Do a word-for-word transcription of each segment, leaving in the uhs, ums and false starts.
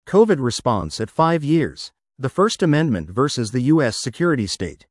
COVID response at five years, the First Amendment versus the U S security state.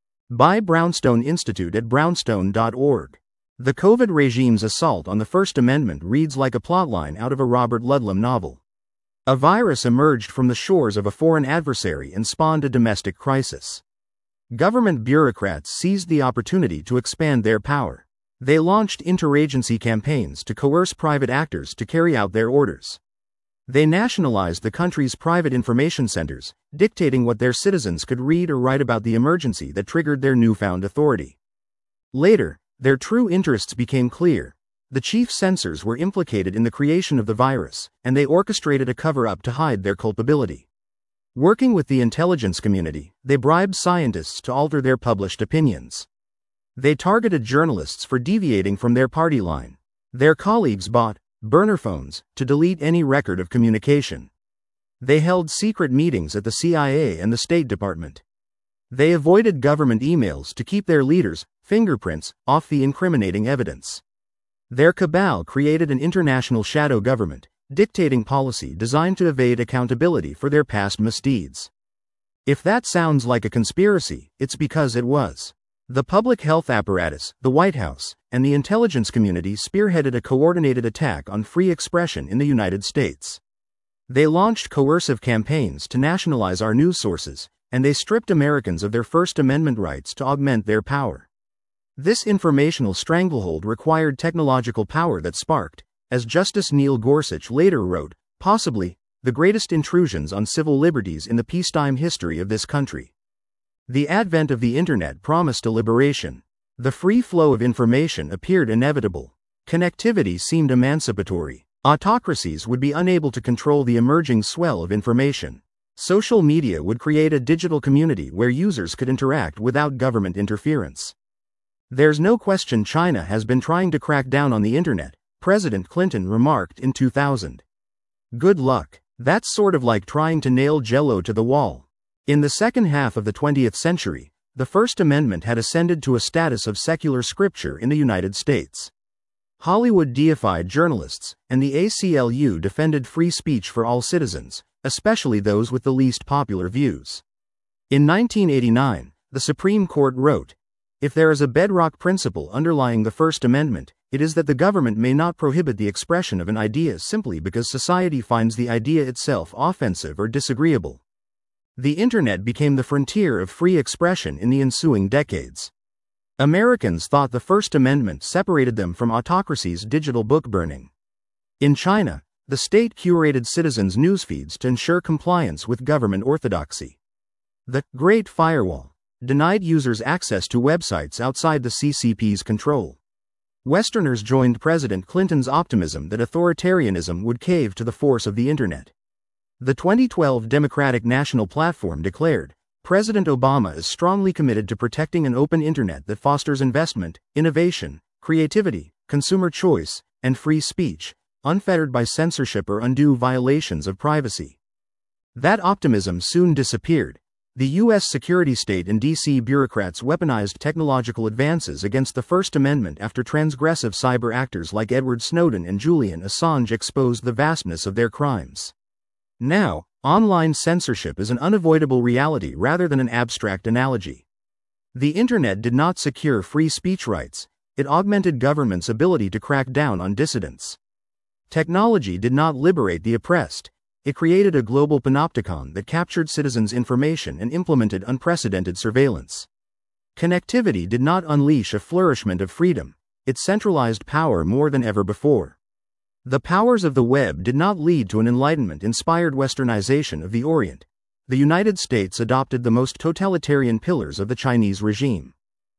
By Brownstone Institute at brownstone dot org. The COVID regime's assault on the First Amendment reads like a plotline out of a Robert Ludlum novel. A virus emerged from the shores of a foreign adversary and spawned a domestic crisis. Government bureaucrats seized the opportunity to expand their power. They launched interagency campaigns to coerce private actors to carry out their orders. They nationalized the country's private information centers, dictating what their citizens could read or write about the emergency that triggered their newfound authority. Later, their true interests became clear. The chief censors were implicated in the creation of the virus, and they orchestrated a cover-up to hide their culpability. Working with the intelligence community, they bribed scientists to alter their published opinions. They targeted journalists for deviating from their party line. Their colleagues bought burner phones to delete any record of communication. They held secret meetings at the C I A and the State Department. They avoided government emails to keep their leaders' fingerprints off the incriminating evidence. Their cabal created an international shadow government, dictating policy designed to evade accountability for their past misdeeds. If that sounds like a conspiracy, it's because it was. The public health apparatus, the White House, and the intelligence community spearheaded a coordinated attack on free expression in the United States. They launched coercive campaigns to nationalize our news sources, and they stripped Americans of their First Amendment rights to augment their power. This informational stranglehold required technological power that sparked, as Justice Neil Gorsuch later wrote, possibly the greatest intrusions on civil liberties in the peacetime history of this country. The advent of the Internet promised a liberation. The free flow of information appeared inevitable. Connectivity seemed emancipatory. Autocracies would be unable to control the emerging swell of information. Social media would create a digital community where users could interact without government interference. There's no question China has been trying to crack down on the Internet, President Clinton remarked in two thousand. Good luck. That's sort of like trying to nail Jell-O to the wall. In the second half of the twentieth century, the First Amendment had ascended to a status of secular scripture in the United States. Hollywood deified journalists, and the A C L U defended free speech for all citizens, especially those with the least popular views. In nineteen eighty-nine, the Supreme Court wrote, "If there is a bedrock principle underlying the First Amendment, it is that the government may not prohibit the expression of an idea simply because society finds the idea itself offensive or disagreeable." The Internet became the frontier of free expression in the ensuing decades. Americans thought the First Amendment separated them from autocracy's digital book burning. In China, the state curated citizens' newsfeeds to ensure compliance with government orthodoxy. The Great Firewall denied users access to websites outside the C C P's control. Westerners joined President Clinton's optimism that authoritarianism would cave to the force of the Internet. The twenty twelve Democratic National Platform declared, President Obama is strongly committed to protecting an open Internet that fosters investment, innovation, creativity, consumer choice, and free speech, unfettered by censorship or undue violations of privacy. That optimism soon disappeared. The U S security state and D C bureaucrats weaponized technological advances against the First Amendment after transgressive cyber actors like Edward Snowden and Julian Assange exposed the vastness of their crimes. Now, online censorship is an unavoidable reality rather than an abstract analogy. The Internet did not secure free speech rights, it augmented government's ability to crack down on dissidents. Technology did not liberate the oppressed, it created a global panopticon that captured citizens' information and implemented unprecedented surveillance. Connectivity did not unleash a flourishment of freedom, it centralized power more than ever before. The powers of the web did not lead to an Enlightenment-inspired westernization of the Orient. The United States adopted the most totalitarian pillars of the Chinese regime.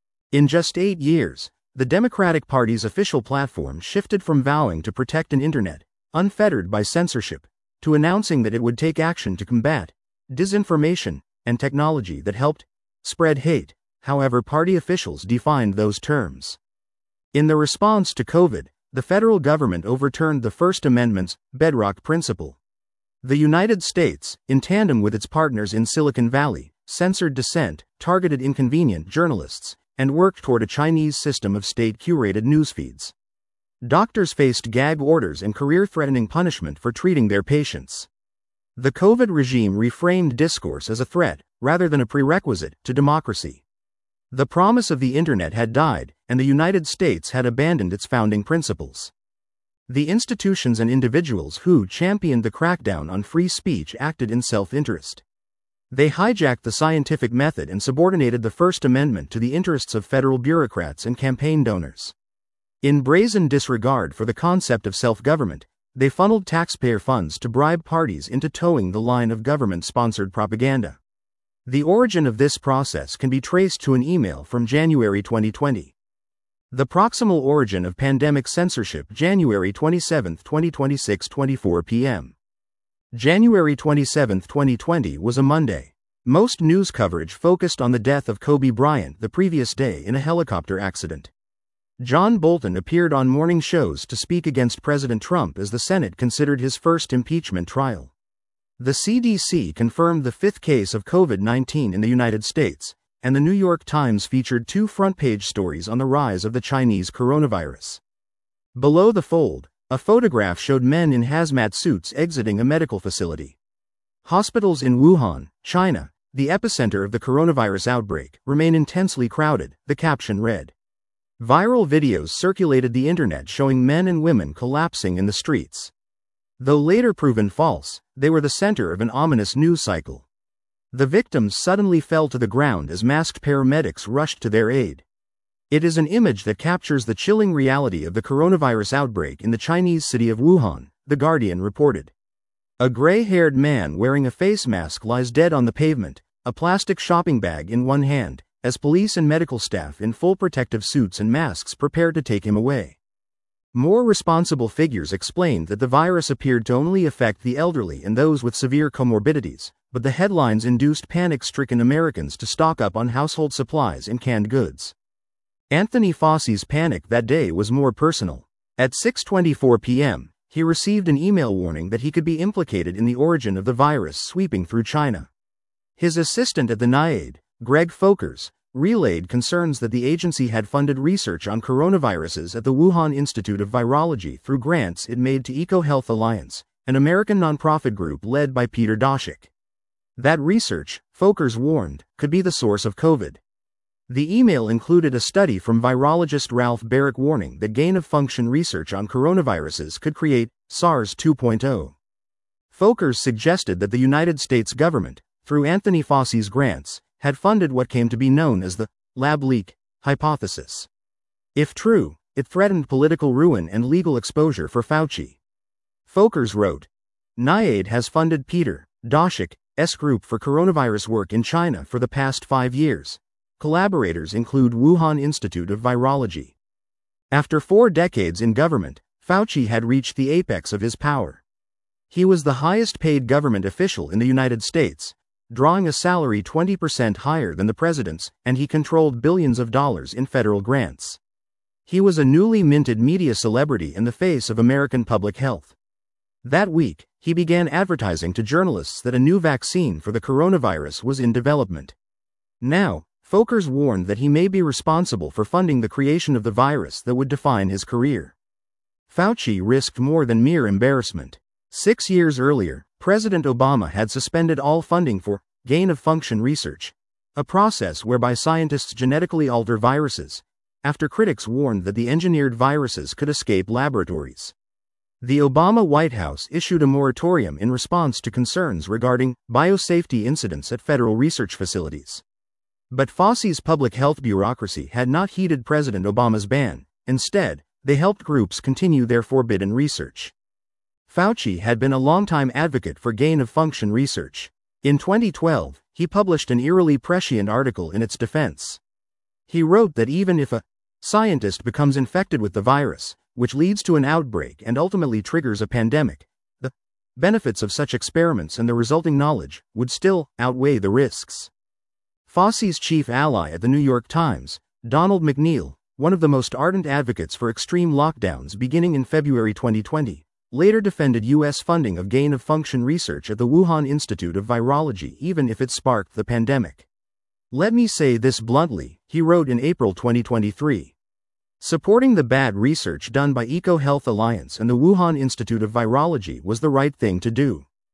In just eight years, the Democratic Party's official platform shifted from vowing to protect an Internet, unfettered by censorship, to announcing that it would take action to combat disinformation and technology that helped spread hate, however party officials defined those terms. In the response to COVID, the federal government overturned the First Amendment's bedrock principle. The United States, in tandem with its partners in Silicon Valley, censored dissent, targeted inconvenient journalists, and worked toward a Chinese system of state-curated newsfeeds. Doctors faced gag orders and career-threatening punishment for treating their patients. The COVID regime reframed discourse as a threat, rather than a prerequisite, to democracy. The promise of the Internet had died, and the United States had abandoned its founding principles. The institutions and individuals who championed the crackdown on free speech acted in self-interest. They hijacked the scientific method and subordinated the First Amendment to the interests of federal bureaucrats and campaign donors. In brazen disregard for the concept of self-government, they funneled taxpayer funds to bribe parties into towing the line of government-sponsored propaganda. The origin of this process can be traced to an email from January twenty twenty. The proximal origin of pandemic censorship, January twenty-seventh, twenty twenty-six, twenty-four p m January twenty-seventh, twenty twenty was a Monday. Most news coverage focused on the death of Kobe Bryant the previous day in a helicopter accident. John Bolton appeared on morning shows to speak against President Trump as the Senate considered his first impeachment trial. The C D C confirmed the fifth case of COVID nineteen in the United States, and the New York Times featured two front-page stories on the rise of the Chinese coronavirus. Below the fold, a photograph showed men in hazmat suits exiting a medical facility. Hospitals in Wuhan, China, the epicenter of the coronavirus outbreak, remain intensely crowded, the caption read. Viral videos circulated the internet showing men and women collapsing in the streets. Though later proven false, they were the center of an ominous news cycle. The victims suddenly fell to the ground as masked paramedics rushed to their aid. It is an image that captures the chilling reality of the coronavirus outbreak in the Chinese city of Wuhan, The Guardian reported. A gray-haired man wearing a face mask lies dead on the pavement, a plastic shopping bag in one hand, as police and medical staff in full protective suits and masks prepare to take him away. More responsible figures explained that the virus appeared to only affect the elderly and those with severe comorbidities, but the headlines induced panic-stricken Americans to stock up on household supplies and canned goods. Anthony Fauci's panic that day was more personal. At six twenty-four p m, he received an email warning that he could be implicated in the origin of the virus sweeping through China. His assistant at the NIAID, Greg Folkers, relayed concerns that the agency had funded research on coronaviruses at the Wuhan Institute of Virology through grants it made to EcoHealth Alliance, an American nonprofit group led by Peter Daszak. That research, Folkers warned, could be the source of COVID. The email included a study from virologist Ralph Baric warning that gain-of-function research on coronaviruses could create SARS two point oh. Folkers suggested that the United States government, through Anthony Fauci's grants, had funded what came to be known as the lab leak hypothesis. If true, it threatened political ruin and legal exposure for Fauci. Folkers wrote, NIAID has funded Peter Daszak's group for coronavirus work in China for the past five years. Collaborators include Wuhan Institute of Virology. After four decades in government, Fauci had reached the apex of his power. He was the highest-paid government official in the United States, drawing a salary twenty percent higher than the president's, and he controlled billions of dollars in federal grants. He was a newly minted media celebrity in the face of American public health. That week, he began advertising to journalists that a new vaccine for the coronavirus was in development. Now, Folkers warned that he may be responsible for funding the creation of the virus that would define his career. Fauci risked more than mere embarrassment. Six years earlier, President Obama had suspended all funding for gain-of-function research, a process whereby scientists genetically alter viruses, after critics warned that the engineered viruses could escape laboratories. The Obama White House issued a moratorium in response to concerns regarding biosafety incidents at federal research facilities. But Fauci's public health bureaucracy had not heeded President Obama's ban. Instead, they helped groups continue their forbidden research. Fauci had been a longtime advocate for gain-of-function research. In twenty twelve, he published an eerily prescient article in its defense. He wrote that even if a scientist becomes infected with the virus, which leads to an outbreak and ultimately triggers a pandemic, the benefits of such experiments and the resulting knowledge would still outweigh the risks. Fauci's chief ally at the New York Times, Donald McNeil, one of the most ardent advocates for extreme lockdowns beginning in February twenty twenty, later defended U S funding of gain-of-function research at the Wuhan Institute of Virology even if it sparked the pandemic. Let me say this bluntly, he wrote in April twenty twenty-three. Supporting the bad research done by EcoHealth Alliance and the Wuhan Institute of Virology was the right thing to do.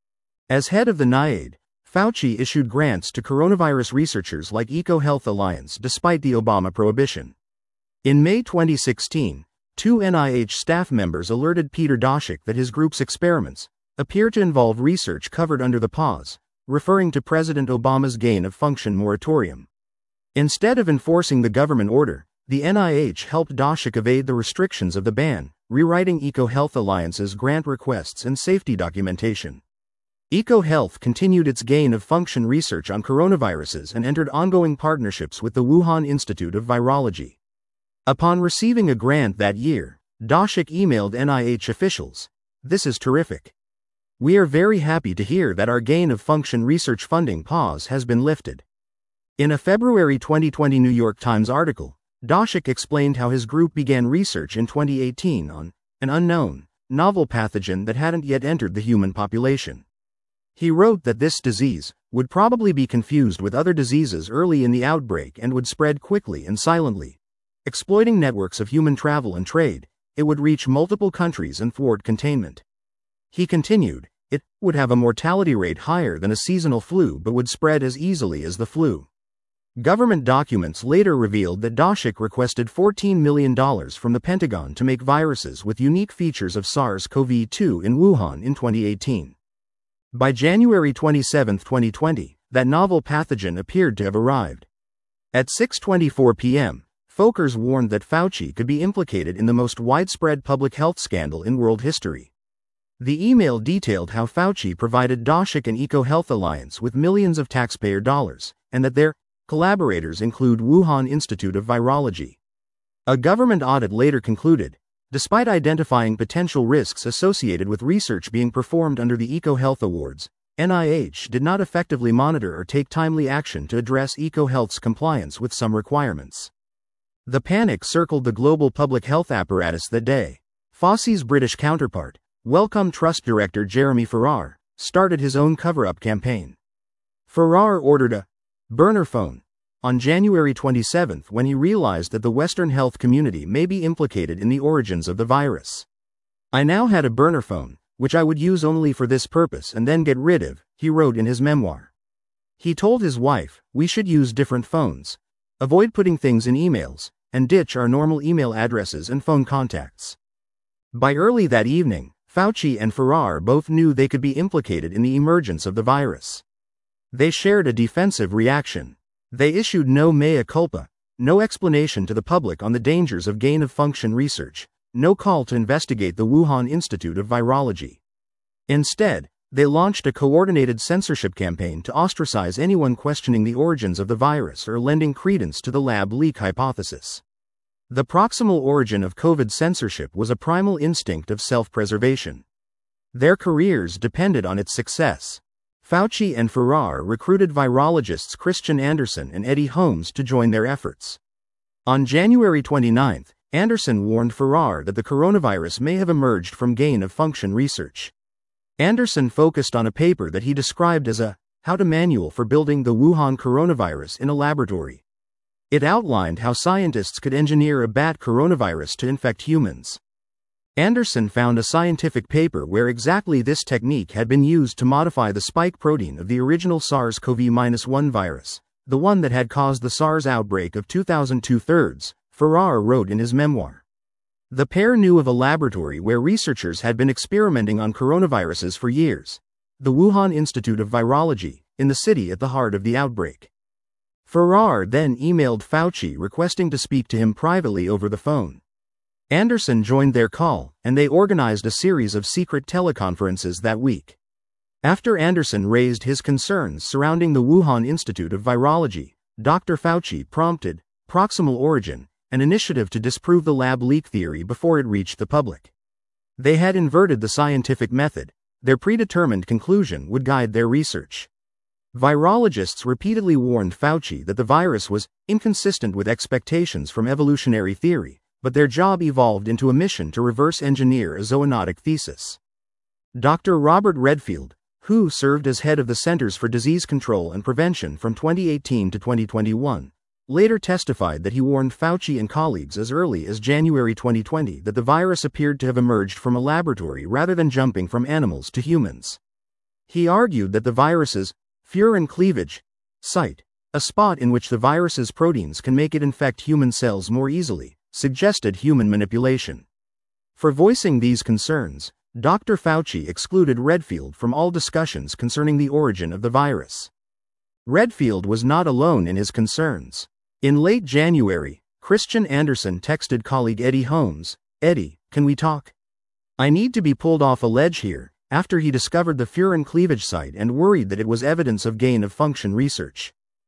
As head of the NIAID, Fauci issued grants to coronavirus researchers like EcoHealth Alliance despite the Obama prohibition. In May twenty sixteen, two N I H staff members alerted Peter Daszak that his group's experiments appear to involve research covered under the pause, referring to President Obama's gain-of-function moratorium. Instead of enforcing the government order, the N I H helped Daszak evade the restrictions of the ban, rewriting EcoHealth Alliance's grant requests and safety documentation. EcoHealth continued its gain-of-function research on coronaviruses and entered ongoing partnerships with the Wuhan Institute of Virology. Upon receiving a grant that year, Daszak emailed N I H officials, "This is terrific. We are very happy to hear that our gain-of-function research funding pause has been lifted." In a February twenty twenty New York Times article, Daszak explained how his group began research in twenty eighteen on an unknown, novel pathogen that hadn't yet entered the human population. He wrote that this disease would probably be confused with other diseases early in the outbreak and would spread quickly and silently. Exploiting networks of human travel and trade, it would reach multiple countries and thwart containment. He continued, it would have a mortality rate higher than a seasonal flu but would spread as easily as the flu. Government documents later revealed that Daszak requested fourteen million dollars from the Pentagon to make viruses with unique features of SARS CoV two in Wuhan in twenty eighteen. By January twenty-seventh, twenty twenty, that novel pathogen appeared to have arrived. At six twenty-four p m, Folkers warned that Fauci could be implicated in the most widespread public health scandal in world history. The email detailed how Fauci provided Daszak and EcoHealth Alliance with millions of taxpayer dollars, and that their collaborators include Wuhan Institute of Virology. A government audit later concluded, despite identifying potential risks associated with research being performed under the EcoHealth Awards, N I H did not effectively monitor or take timely action to address EcoHealth's compliance with some requirements. The panic circled the global public health apparatus that day. Fauci's British counterpart, Wellcome Trust Director Jeremy Farrar, started his own cover-up campaign. Farrar ordered a burner phone on January twenty-seventh when he realized that the Western health community may be implicated in the origins of the virus. "I now had a burner phone, which I would use only for this purpose and then get rid of," he wrote in his memoir. He told his wife, "We should use different phones, avoid putting things in emails, and ditch our normal email addresses and phone contacts." By early that evening, Fauci and Farrar both knew they could be implicated in the emergence of the virus. They shared a defensive reaction. They issued no mea culpa, no explanation to the public on the dangers of gain-of-function research, no call to investigate the Wuhan Institute of Virology. Instead, they launched a coordinated censorship campaign to ostracize anyone questioning the origins of the virus or lending credence to the lab leak hypothesis. The proximal origin of COVID censorship was a primal instinct of self-preservation. Their careers depended on its success. Fauci and Farrar recruited virologists Christian Anderson and Eddie Holmes to join their efforts. On January twenty-ninth, Anderson warned Farrar that the coronavirus may have emerged from gain-of-function research. Anderson focused on a paper that he described as a how-to manual for building the Wuhan coronavirus in a laboratory. It outlined how scientists could engineer a bat coronavirus to infect humans. Anderson found a scientific paper where exactly this technique had been used to modify the spike protein of the original SARS CoV one virus, the one that had caused the SARS outbreak of two thousand two-thirds, Farrar wrote in his memoir. The pair knew of a laboratory where researchers had been experimenting on coronaviruses for years, the Wuhan Institute of Virology, in the city at the heart of the outbreak. Farrar then emailed Fauci requesting to speak to him privately over the phone. Anderson joined their call, and they organized a series of secret teleconferences that week. After Anderson raised his concerns surrounding the Wuhan Institute of Virology, Doctor Fauci prompted Proximal Origin, an initiative to disprove the lab leak theory before it reached the public. They had inverted the scientific method. Their predetermined conclusion would guide their research. Virologists repeatedly warned Fauci that the virus was inconsistent with expectations from evolutionary theory, but their job evolved into a mission to reverse engineer a zoonotic thesis. Doctor Robert Redfield, who served as head of the Centers for Disease Control and Prevention from twenty eighteen to twenty twenty-one, later testified that he warned Fauci and colleagues as early as January twenty twenty that the virus appeared to have emerged from a laboratory rather than jumping from animals to humans. He argued that the virus's furin cleavage site, a spot in which the virus's proteins can make it infect human cells more easily, suggested human manipulation. For voicing these concerns, Doctor Fauci excluded Redfield from all discussions concerning the origin of the virus. Redfield was not alone in his concerns. In late January, Christian Anderson texted colleague Eddie Holmes, "Eddie, can we talk? I need to be pulled off a ledge here," after he discovered the furin cleavage site and worried that it was evidence of gain-of-function research.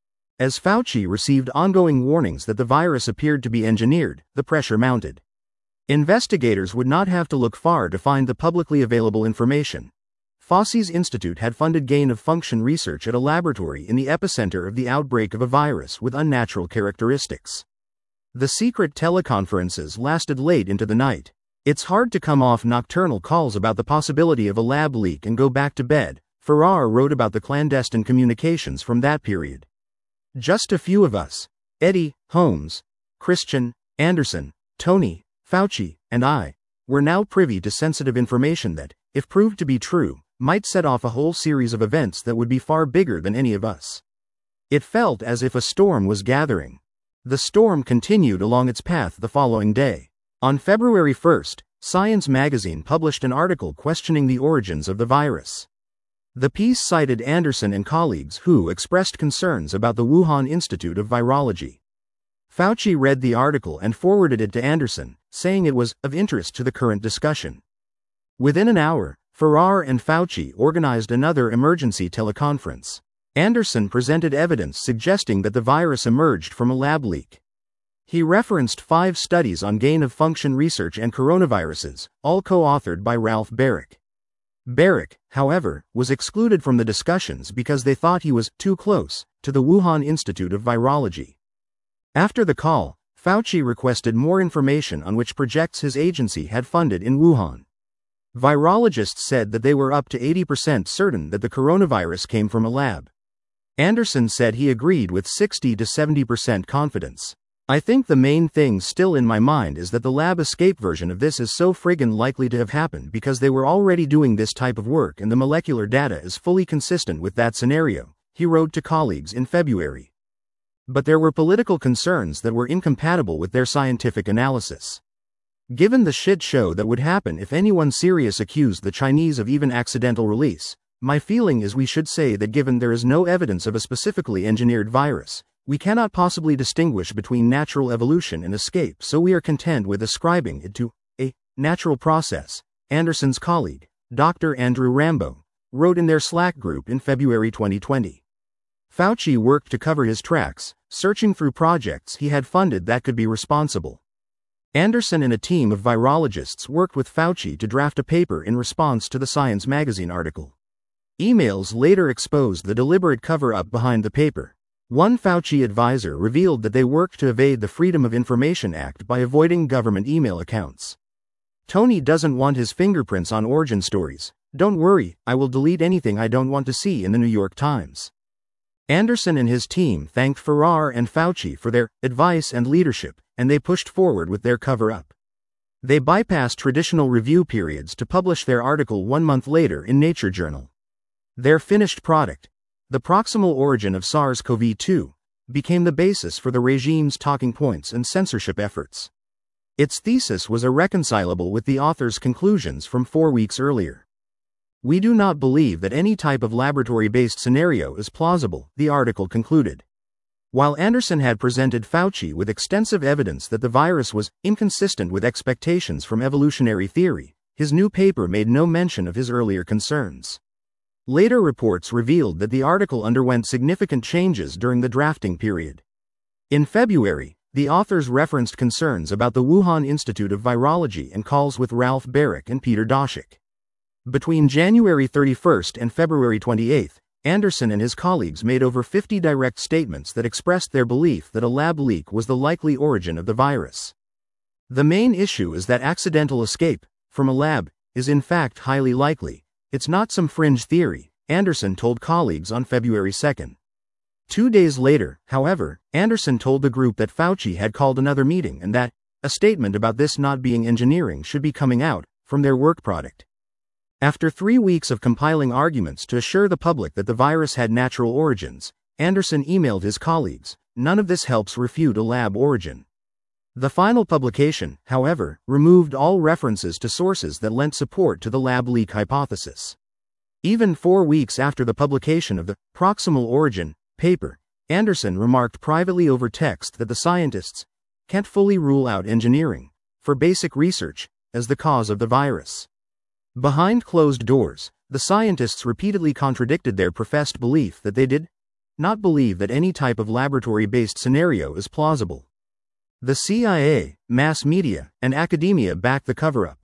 As Fauci received ongoing warnings that the virus appeared to be engineered, the pressure mounted. Investigators would not have to look far to find the publicly available information. Fauci's institute had funded gain-of-function research at a laboratory in the epicenter of the outbreak of a virus with unnatural characteristics. The secret teleconferences lasted late into the night. "It's hard to come off nocturnal calls about the possibility of a lab leak and go back to bed," Farrar wrote about the clandestine communications from that period. "Just a few of us, Eddie, Holmes, Christian, Anderson, Tony, Fauci, and I, were now privy to sensitive information that, if proved to be true, might set off a whole series of events that would be far bigger than any of us." It felt as if a storm was gathering. The storm continued along its path the following day. On February first, Science magazine published an article questioning the origins of the virus. The piece cited Anderson and colleagues who expressed concerns about the Wuhan Institute of Virology. Fauci read the article and forwarded it to Anderson, saying it was of interest to the current discussion. Within an hour, Farrar and Fauci organized another emergency teleconference. Anderson presented evidence suggesting that the virus emerged from a lab leak. He referenced five studies on gain-of-function research and coronaviruses, all co-authored by Ralph Baric. Baric, however, was excluded from the discussions because they thought he was too close to the Wuhan Institute of Virology. After the call, Fauci requested more information on which projects his agency had funded in Wuhan. Virologists said that they were up to eighty percent certain that the coronavirus came from a lab. Anderson said he agreed with sixty to seventy percent confidence. "I think the main thing still in my mind is that the lab escape version of this is so friggin' likely to have happened because they were already doing this type of work and the molecular data is fully consistent with that scenario," he wrote to colleagues in February. But there were political concerns that were incompatible with their scientific analysis. "Given the shit show that would happen if anyone serious accused the Chinese of even accidental release, my feeling is we should say that given there is no evidence of a specifically engineered virus, we cannot possibly distinguish between natural evolution and escape, so we are content with ascribing it to a natural process," Anderson's colleague, Doctor Andrew Rambo, wrote in their Slack group in February twenty twenty. Fauci worked to cover his tracks, searching through projects he had funded that could be responsible. Anderson and a team of virologists worked with Fauci to draft a paper in response to the Science magazine article. Emails later exposed the deliberate cover-up behind the paper. One Fauci advisor revealed that they worked to evade the Freedom of Information Act by avoiding government email accounts. "Tony doesn't want his fingerprints on origin stories. Don't worry, I will delete anything I don't want to see in the New York Times." Anderson and his team thanked Farrar and Fauci for their advice and leadership, and they pushed forward with their cover-up. They bypassed traditional review periods to publish their article one month later in Nature Journal. Their finished product, The Proximal Origin of SARS-C o V two, became the basis for the regime's talking points and censorship efforts. Its thesis was irreconcilable with the author's conclusions from four weeks earlier. "We do not believe that any type of laboratory-based scenario is plausible," the article concluded. While Anderson had presented Fauci with extensive evidence that the virus was inconsistent with expectations from evolutionary theory, his new paper made no mention of his earlier concerns. Later reports revealed that the article underwent significant changes during the drafting period. In February, the authors referenced concerns about the Wuhan Institute of Virology and calls with Ralph Baric and Peter Daszak. Between January thirty-first and February twenty-eighth, Anderson and his colleagues made over fifty direct statements that expressed their belief that a lab leak was the likely origin of the virus. "The main issue is that accidental escape from a lab is in fact highly likely. It's not some fringe theory," Anderson told colleagues on February second. Two days later, however, Anderson told the group that Fauci had called another meeting and that a statement about this not being engineering should be coming out from their work product. After three weeks of compiling arguments to assure the public that the virus had natural origins, Anderson emailed his colleagues, "None of this helps refute a lab origin." The final publication, however, removed all references to sources that lent support to the lab leak hypothesis. Even four weeks after the publication of the proximal origin paper, Anderson remarked privately over text that the scientists can't fully rule out engineering for basic research as the cause of the virus. Behind closed doors, the scientists repeatedly contradicted their professed belief that they did not believe that any type of laboratory-based scenario is plausible. The C I A, mass media, and academia backed the cover-up.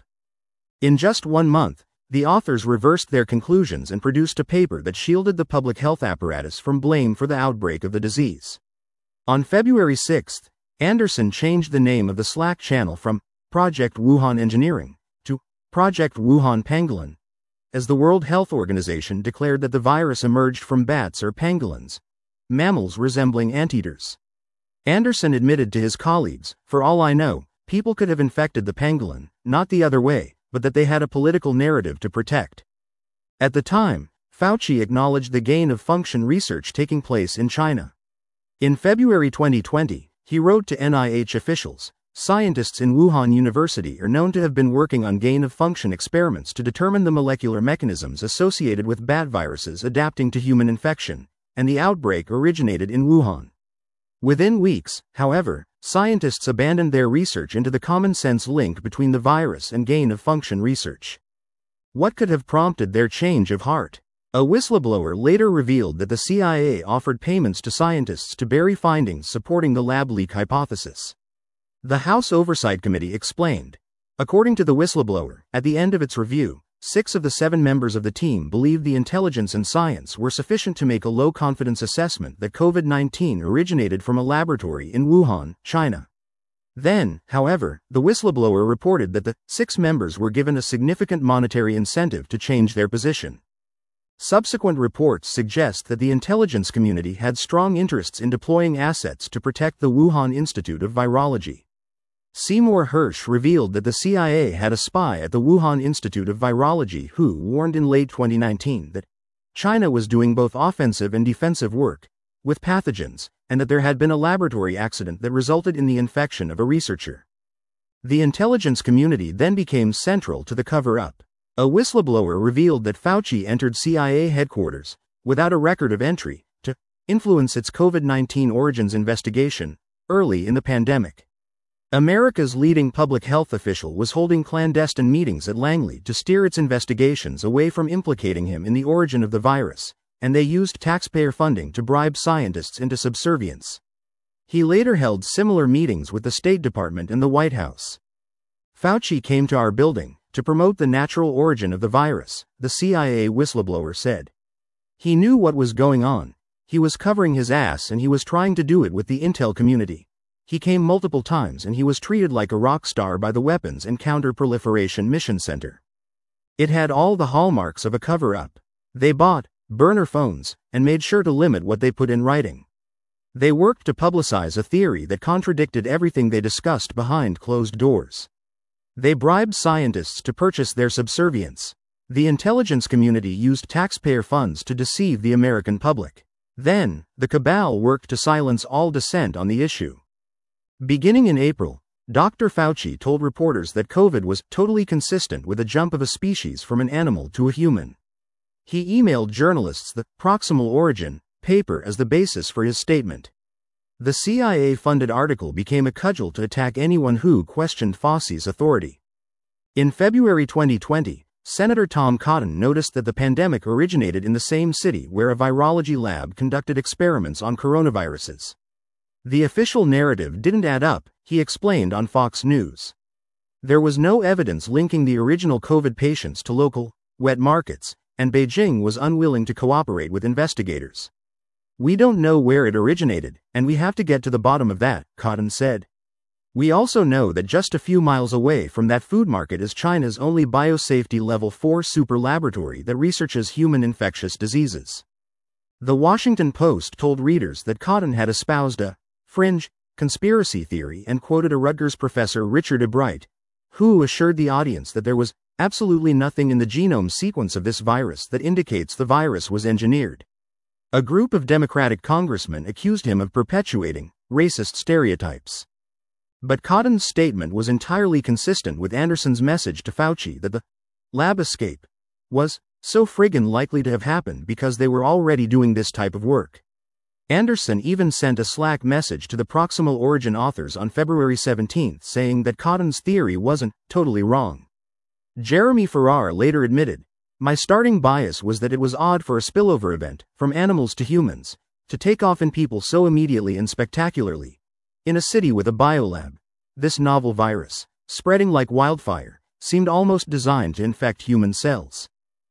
In just one month, the authors reversed their conclusions and produced a paper that shielded the public health apparatus from blame for the outbreak of the disease. On February sixth, Anderson changed the name of the Slack channel from Project Wuhan Engineering to Project Wuhan Pangolin, as the World Health Organization declared that the virus emerged from bats or pangolins, mammals resembling anteaters. Anderson admitted to his colleagues, "For all I know, people could have infected the pangolin, not the other way, but that they had a political narrative to protect." At the time, Fauci acknowledged the gain-of-function research taking place in China. In February twenty twenty, he wrote to N I H officials, "Scientists in Wuhan University are known to have been working on gain-of-function experiments to determine the molecular mechanisms associated with bat viruses adapting to human infection, and the outbreak originated in Wuhan." Within weeks, however, scientists abandoned their research into the common-sense link between the virus and gain-of-function research. What could have prompted their change of heart? A whistleblower later revealed that the C I A offered payments to scientists to bury findings supporting the lab leak hypothesis. The House Oversight Committee explained. According to the whistleblower, at the end of its review, six of the seven members of the team believed the intelligence and science were sufficient to make a low-confidence assessment that COVID nineteen originated from a laboratory in Wuhan, China. Then, however, the whistleblower reported that the six members were given a significant monetary incentive to change their position. Subsequent reports suggest that the intelligence community had strong interests in deploying assets to protect the Wuhan Institute of Virology. Seymour Hersh revealed that the C I A had a spy at the Wuhan Institute of Virology who warned in late twenty nineteen that China was doing both offensive and defensive work with pathogens, and that there had been a laboratory accident that resulted in the infection of a researcher. The intelligence community then became central to the cover-up. A whistleblower revealed that Fauci entered C I A headquarters, without a record of entry, to influence its COVID nineteen origins investigation early in the pandemic. America's leading public health official was holding clandestine meetings at Langley to steer its investigations away from implicating him in the origin of the virus, and they used taxpayer funding to bribe scientists into subservience. He later held similar meetings with the State Department and the White House. "Fauci came to our building to promote the natural origin of the virus," the C I A whistleblower said. "He knew what was going on. He was covering his ass and he was trying to do it with the intel community. He came multiple times and he was treated like a rock star by the Weapons and Counter-Proliferation Mission Center. It had all the hallmarks of a cover-up. They bought burner phones and made sure to limit what they put in writing. They worked to publicize a theory that contradicted everything they discussed behind closed doors. They bribed scientists to purchase their subservience. The intelligence community used taxpayer funds to deceive the American public. Then, the cabal worked to silence all dissent on the issue." Beginning in April, Doctor Fauci told reporters that COVID was totally consistent with a jump of a species from an animal to a human. He emailed journalists the proximal origin paper as the basis for his statement. The C I A-funded article became a cudgel to attack anyone who questioned Fauci's authority. In February twenty twenty, Senator Tom Cotton noticed that the pandemic originated in the same city where a virology lab conducted experiments on coronaviruses. The official narrative didn't add up, he explained on Fox News. There was no evidence linking the original COVID patients to local, wet markets, and Beijing was unwilling to cooperate with investigators. "We don't know where it originated, and we have to get to the bottom of that," Cotton said. "We also know that just a few miles away from that food market is China's only biosafety level four super laboratory that researches human infectious diseases." The Washington Post told readers that Cotton had espoused a fringe conspiracy theory and quoted a Rutgers professor Richard Ebright, W H O assured the audience that there was absolutely nothing in the genome sequence of this virus that indicates the virus was engineered. A group of Democratic congressmen accused him of perpetuating racist stereotypes. But Cotton's statement was entirely consistent with Anderson's message to Fauci that the lab escape was so friggin' likely to have happened because they were already doing this type of work. Anderson even sent a Slack message to the Proximal Origin authors on February seventeenth saying that Cotton's theory wasn't totally wrong. Jeremy Farrar later admitted, "My starting bias was that it was odd for a spillover event, from animals to humans, to take off in people so immediately and spectacularly. In a city with a biolab, this novel virus, spreading like wildfire, seemed almost designed to infect human cells."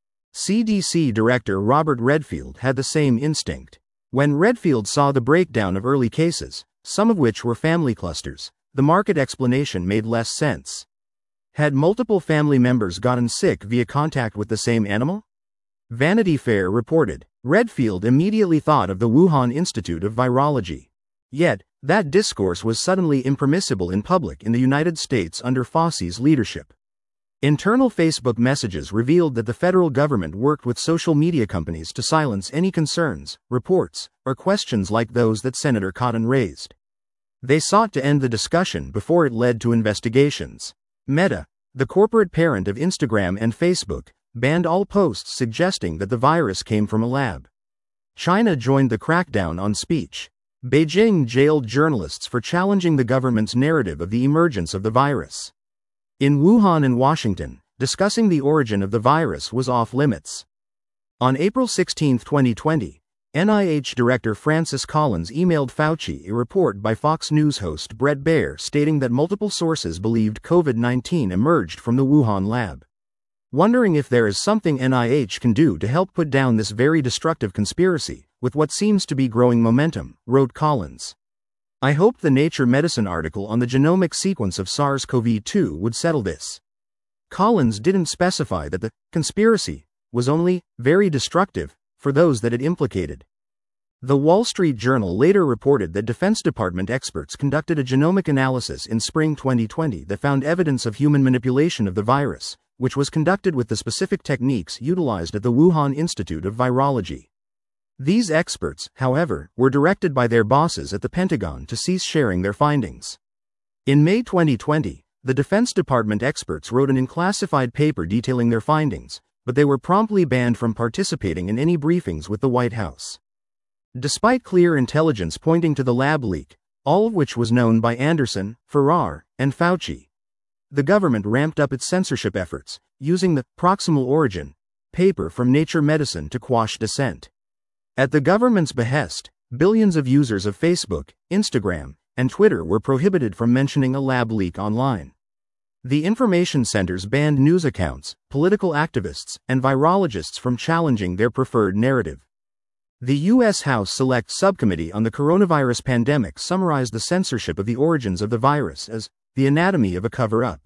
C D C Director Robert Redfield had the same instinct. When Redfield saw the breakdown of early cases, some of which were family clusters, the market explanation made less sense. Had multiple family members gotten sick via contact with the same animal? Vanity Fair reported, Redfield immediately thought of the Wuhan Institute of Virology. Yet, that discourse was suddenly impermissible in public in the United States under Fauci's leadership. Internal Facebook messages revealed that the federal government worked with social media companies to silence any concerns, reports, or questions like those that Senator Cotton raised. They sought to end the discussion before it led to investigations. Meta, the corporate parent of Instagram and Facebook, banned all posts suggesting that the virus came from a lab. China joined the crackdown on speech. Beijing jailed journalists for challenging the government's narrative of the emergence of the virus. In Wuhan and Washington, discussing the origin of the virus was off limits. On April sixteenth, twenty twenty, N I H Director Francis Collins emailed Fauci a report by Fox News host Bret Baier stating that multiple sources believed COVID nineteen emerged from the Wuhan lab. Wondering if there is something N I H can do to help put down this very destructive conspiracy, with what seems to be growing momentum, wrote Collins. I hoped the Nature Medicine article on the genomic sequence of SARS CoV two would settle this. Collins didn't specify that the conspiracy was only very destructive for those that it implicated. The Wall Street Journal later reported that Defense Department experts conducted a genomic analysis in spring twenty twenty that found evidence of human manipulation of the virus, which was conducted with the specific techniques utilized at the Wuhan Institute of Virology. These experts, however, were directed by their bosses at the Pentagon to cease sharing their findings. In May twenty twenty, the Defense Department experts wrote an unclassified paper detailing their findings, but they were promptly banned from participating in any briefings with the White House. Despite clear intelligence pointing to the lab leak, all of which was known by Anderson, Farrar, and Fauci, the government ramped up its censorship efforts, using the Proximal Origin paper from Nature Medicine to quash dissent. At the government's behest, billions of users of Facebook, Instagram, and Twitter were prohibited from mentioning a lab leak online. The information centers banned news accounts, political activists, and virologists from challenging their preferred narrative. The U S House Select Subcommittee on the Coronavirus Pandemic summarized the censorship of the origins of the virus as the anatomy of a cover-up.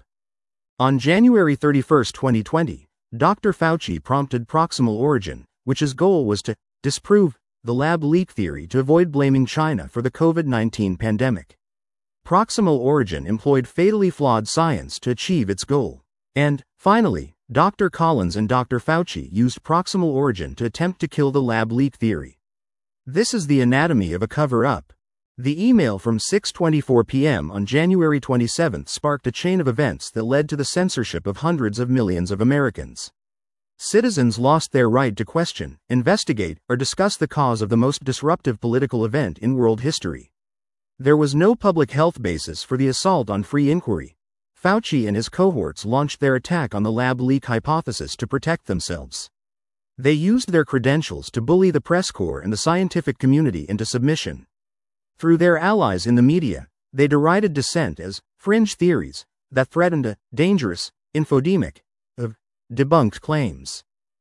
On January thirty-first, twenty twenty, Doctor Fauci prompted Proximal Origin, which's goal was to disprove the lab leak theory to avoid blaming China for the COVID nineteen pandemic. Proximal Origin employed fatally flawed science to achieve its goal. And, finally, Doctor Collins and Doctor Fauci used Proximal Origin to attempt to kill the lab leak theory. This is the anatomy of a cover-up. The email from six twenty-four p m on January twenty-seventh sparked a chain of events that led to the censorship of hundreds of millions of Americans. Citizens lost their right to question, investigate, or discuss the cause of the most disruptive political event in world history. There was no public health basis for the assault on free inquiry. Fauci and his cohorts launched their attack on the lab leak hypothesis to protect themselves. They used their credentials to bully the press corps and the scientific community into submission. Through their allies in the media, they derided dissent as fringe theories that threatened a dangerous infodemic of debunked claims.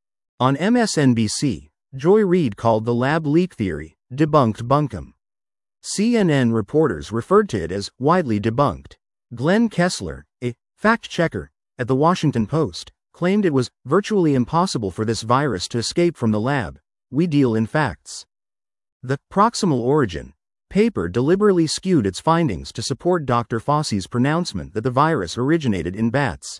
On M S N B C, Joy Reid called the lab leak theory debunked bunkum. C N N reporters referred to it as widely debunked. Glenn Kessler, a fact-checker at the Washington Post, claimed it was virtually impossible for this virus to escape from the lab. We deal in facts. The Proximal Origin paper deliberately skewed its findings to support Doctor Fauci's pronouncement that the virus originated in bats.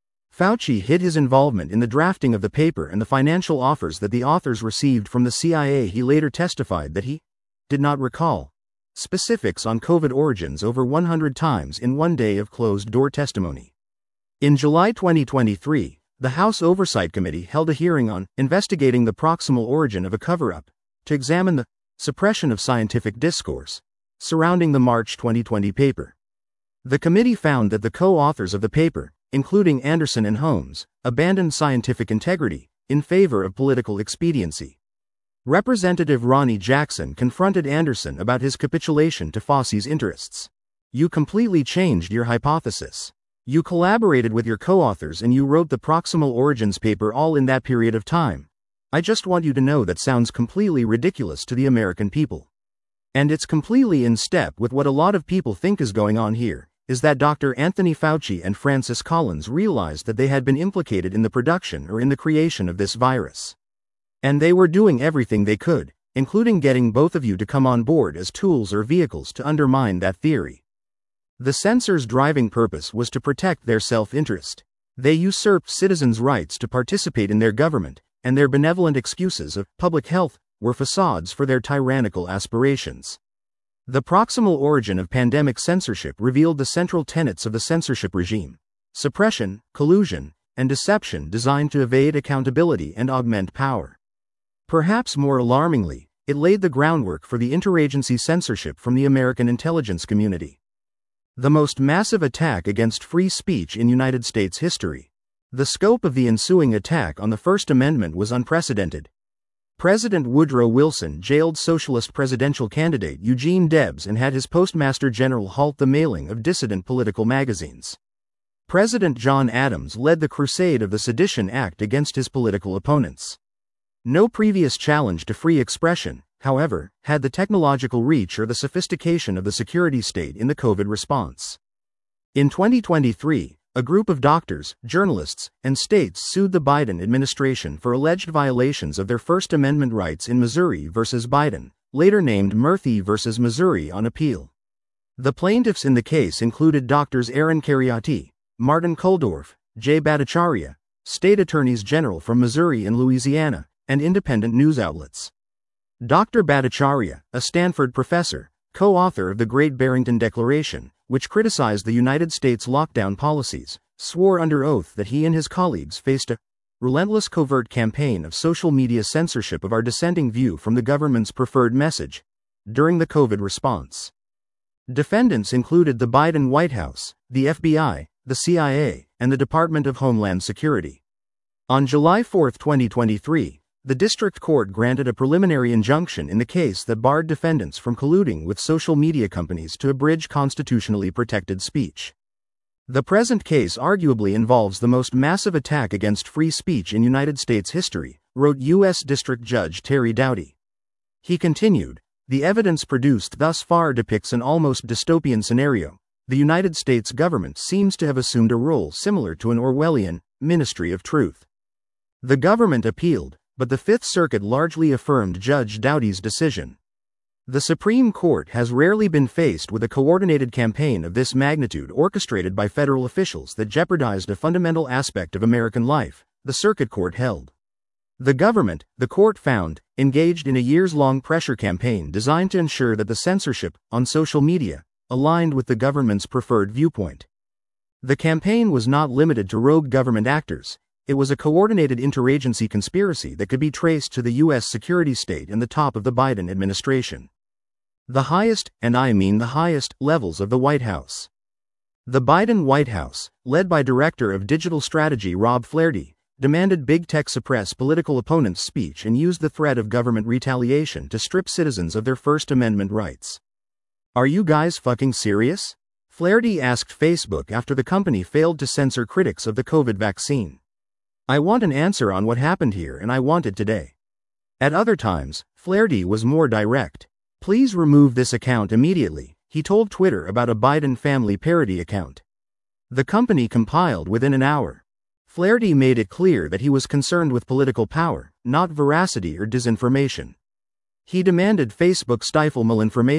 Fauci hid his involvement in the drafting of the paper and the financial offers that the authors received from the C I A. He later testified that he did not recall specifics on COVID origins over one hundred times in one day of closed-door testimony. In July twenty twenty-three, the House Oversight Committee held a hearing on investigating the proximal origin of a cover-up to examine the suppression of scientific discourse surrounding the March twenty twenty paper. The committee found that the co-authors of the paper, including Anderson and Holmes, abandoned scientific integrity in favor of political expediency. Representative Ronnie Jackson confronted Anderson about his capitulation to Fauci's interests. "You completely changed your hypothesis. You collaborated with your co-authors and you wrote the proximal origins paper all in that period of time. I just want you to know that sounds completely ridiculous to the American people. And it's completely in step with what a lot of people think is going on here, is that Doctor Anthony Fauci and Francis Collins realized that they had been implicated in the production or in the creation of this virus. And they were doing everything they could, including getting both of you to come on board as tools or vehicles to undermine that theory. The censors' driving purpose was to protect their self-interest. They usurped citizens' rights to participate in their government, and their benevolent excuses of public health were facades for their tyrannical aspirations. The proximal origin of pandemic censorship revealed the central tenets of the censorship regime: suppression, collusion, and deception designed to evade accountability and augment power. Perhaps more alarmingly, it laid the groundwork for the interagency censorship from the American intelligence community. The most massive attack against free speech in United States history. The scope of the ensuing attack on the First Amendment was unprecedented. President Woodrow Wilson jailed socialist presidential candidate Eugene Debs and had his Postmaster General halt the mailing of dissident political magazines. President John Adams led the crusade of the Sedition Act against his political opponents. No previous challenge to free expression, however, had the technological reach or the sophistication of the security state in the COVID response. In twenty twenty-three, a group of doctors, journalists, and states sued the Biden administration for alleged violations of their First Amendment rights in Missouri versus Biden, later named Murthy versus Missouri on appeal. The plaintiffs in the case included Doctors Aaron Kheriaty, Martin Kulldorff, Jay Bhattacharya, state attorneys general from Missouri and Louisiana, and independent news outlets. Doctor Bhattacharya, a Stanford professor, co-author of the Great Barrington Declaration, which criticized the United States lockdown policies, swore under oath that he and his colleagues faced a relentless covert campaign of social media censorship of our dissenting view from the government's preferred message during the COVID response. Defendants included the Biden White House, the F B I, the C I A, and the Department of Homeland Security. On July fourth, twenty twenty-three, the district court granted a preliminary injunction in the case that barred defendants from colluding with social media companies to abridge constitutionally protected speech. The present case arguably involves the most massive attack against free speech in United States history, wrote U S District Judge Terry Doughty. He continued, "The evidence produced thus far depicts an almost dystopian scenario. The United States government seems to have assumed a role similar to an Orwellian Ministry of Truth." The government appealed, but the Fifth Circuit largely affirmed Judge Doughty's decision. The Supreme Court has rarely been faced with a coordinated campaign of this magnitude orchestrated by federal officials that jeopardized a fundamental aspect of American life, the Circuit Court held. The government, the court found, engaged in a years-long pressure campaign designed to ensure that the censorship on social media aligned with the government's preferred viewpoint. The campaign was not limited to rogue government actors. It was a coordinated interagency conspiracy that could be traced to the U S security state and the top of the Biden administration. The highest, and I mean the highest, levels of the White House. The Biden White House, led by Director of Digital Strategy Rob Flaherty, demanded big tech suppress political opponents' speech and used the threat of government retaliation to strip citizens of their First Amendment rights. "Are you guys fucking serious?" Flaherty asked Facebook after the company failed to censor critics of the COVID vaccine. "I want an answer on what happened here and I want it today." At other times, Flaherty was more direct. "Please remove this account immediately," he told Twitter about a Biden family parody account. The company compiled within an hour. Flaherty made it clear that he was concerned with political power, not veracity or disinformation. He demanded Facebook stifle malinformation,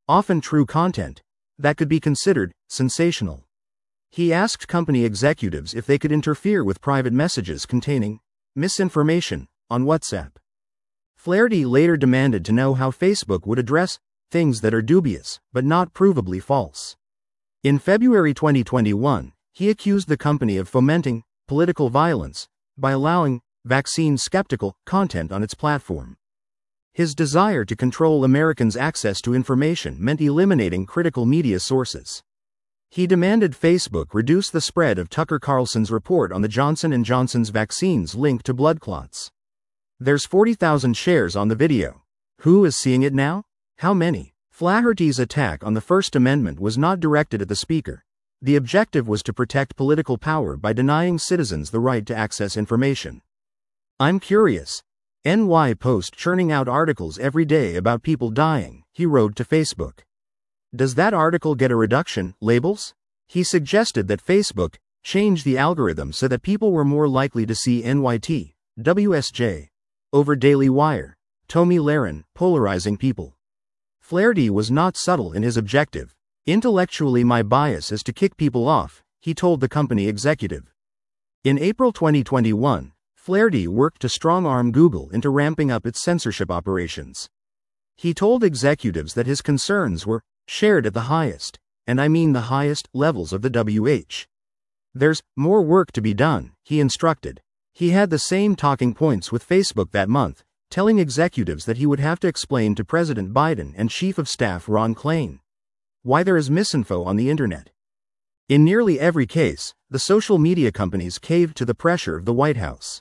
often true content, that could be considered sensational. He asked company executives if they could interfere with private messages containing misinformation on WhatsApp. Flaherty later demanded to know how Facebook would address things that are dubious, but not provably false. In February twenty twenty-one, he accused the company of fomenting political violence by allowing vaccine-skeptical content on its platform. His desire to control Americans' access to information meant eliminating critical media sources. He demanded Facebook reduce the spread of Tucker Carlson's report on the Johnson and Johnson's vaccines linked to blood clots. There's forty thousand shares on the video. Who is seeing it now? How many? Flaherty's attack on the First Amendment was not directed at the speaker. The objective was to protect political power by denying citizens the right to access information. I'm curious. N Y Post churning out articles every day about people dying, he wrote to Facebook. Does that article get a reduction, labels? He suggested that Facebook change the algorithm so that people were more likely to see N Y T, W S J, over Daily Wire, Tomi Lahren, polarizing people. Flaherty was not subtle in his objective. Intellectually, my bias is to kick people off, he told the company executive. In April twenty twenty-one, Flaherty worked to strong-arm Google into ramping up its censorship operations. He told executives that his concerns were shared at the highest, and I mean the highest, levels of the W H. There's more work to be done, he instructed. He had the same talking points with Facebook that month, telling executives that he would have to explain to President Biden and Chief of Staff Ron Klain why there is misinfo on the internet. In nearly every case, the social media companies caved to the pressure of the White House.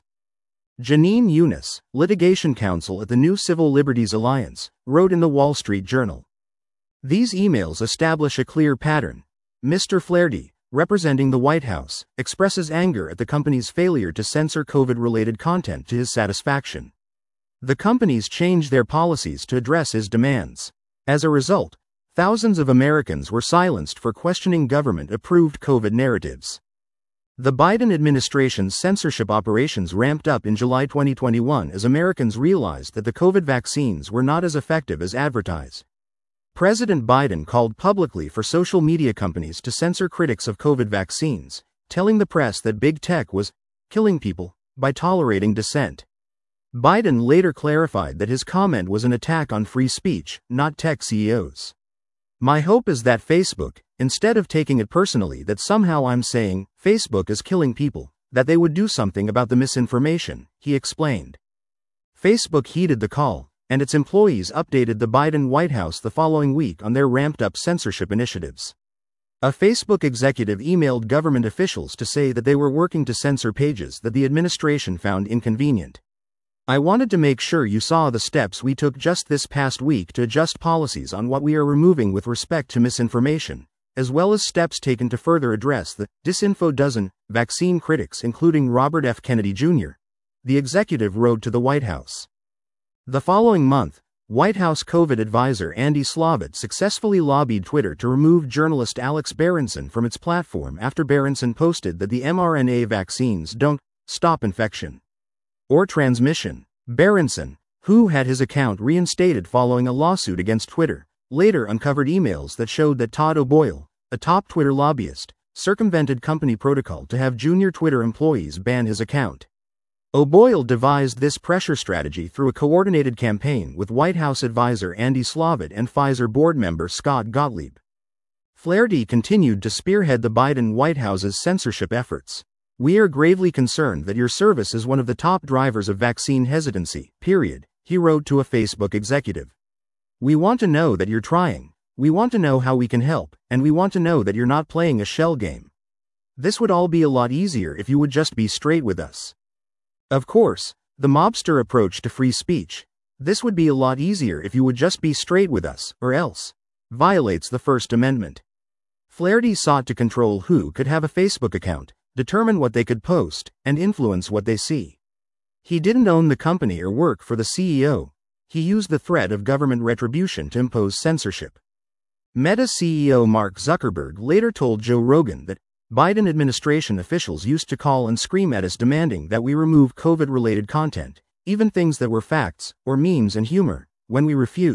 Janine Eunice, litigation counsel at the New Civil Liberties Alliance, wrote in the Wall Street Journal. These emails establish a clear pattern. Mister Flaherty, representing the White House, expresses anger at the company's failure to censor COVID-related content to his satisfaction. The companies changed their policies to address his demands. As a result, thousands of Americans were silenced for questioning government-approved COVID narratives. The Biden administration's censorship operations ramped up in July twenty twenty-one as Americans realized that the COVID vaccines were not as effective as advertised. President Biden called publicly for social media companies to censor critics of COVID vaccines, telling the press that big tech was killing people by tolerating dissent. Biden later clarified that his comment was an attack on free speech, not tech C E Os. My hope is that Facebook, instead of taking it personally that somehow I'm saying Facebook is killing people, that they would do something about the misinformation, he explained. Facebook heeded the call, and its employees updated the Biden White House the following week on their ramped-up censorship initiatives. A Facebook executive emailed government officials to say that they were working to censor pages that the administration found inconvenient. I wanted to make sure you saw the steps we took just this past week to adjust policies on what we are removing with respect to misinformation, as well as steps taken to further address the disinfo dozen vaccine critics, including Robert F. Kennedy Junior, the executive wrote to the White House. The following month, White House COVID advisor Andy Slavitt successfully lobbied Twitter to remove journalist Alex Berenson from its platform after Berenson posted that the mRNA vaccines don't stop infection or transmission. Berenson, who had his account reinstated following a lawsuit against Twitter, later uncovered emails that showed that Todd O'Boyle, a top Twitter lobbyist, circumvented company protocol to have junior Twitter employees ban his account. O'Boyle devised this pressure strategy through a coordinated campaign with White House advisor Andy Slavitt and Pfizer board member Scott Gottlieb. Flaherty continued to spearhead the Biden White House's censorship efforts. We are gravely concerned that your service is one of the top drivers of vaccine hesitancy, period, he wrote to a Facebook executive. We want to know that you're trying, we want to know how we can help, and we want to know that you're not playing a shell game. This would all be a lot easier if you would just be straight with us. Of course, the mobster approach to free speech, this would be a lot easier if you would just be straight with us, or else, violates the First Amendment. Flaherty sought to control who could have a Facebook account, determine what they could post, and influence what they see. He didn't own the company or work for the C E O. He used the threat of government retribution to impose censorship. Meta C E O Mark Zuckerberg later told Joe Rogan that Biden administration officials used to call and scream at us demanding that we remove COVID-related content, even things that were facts, or memes and humor. When we refused,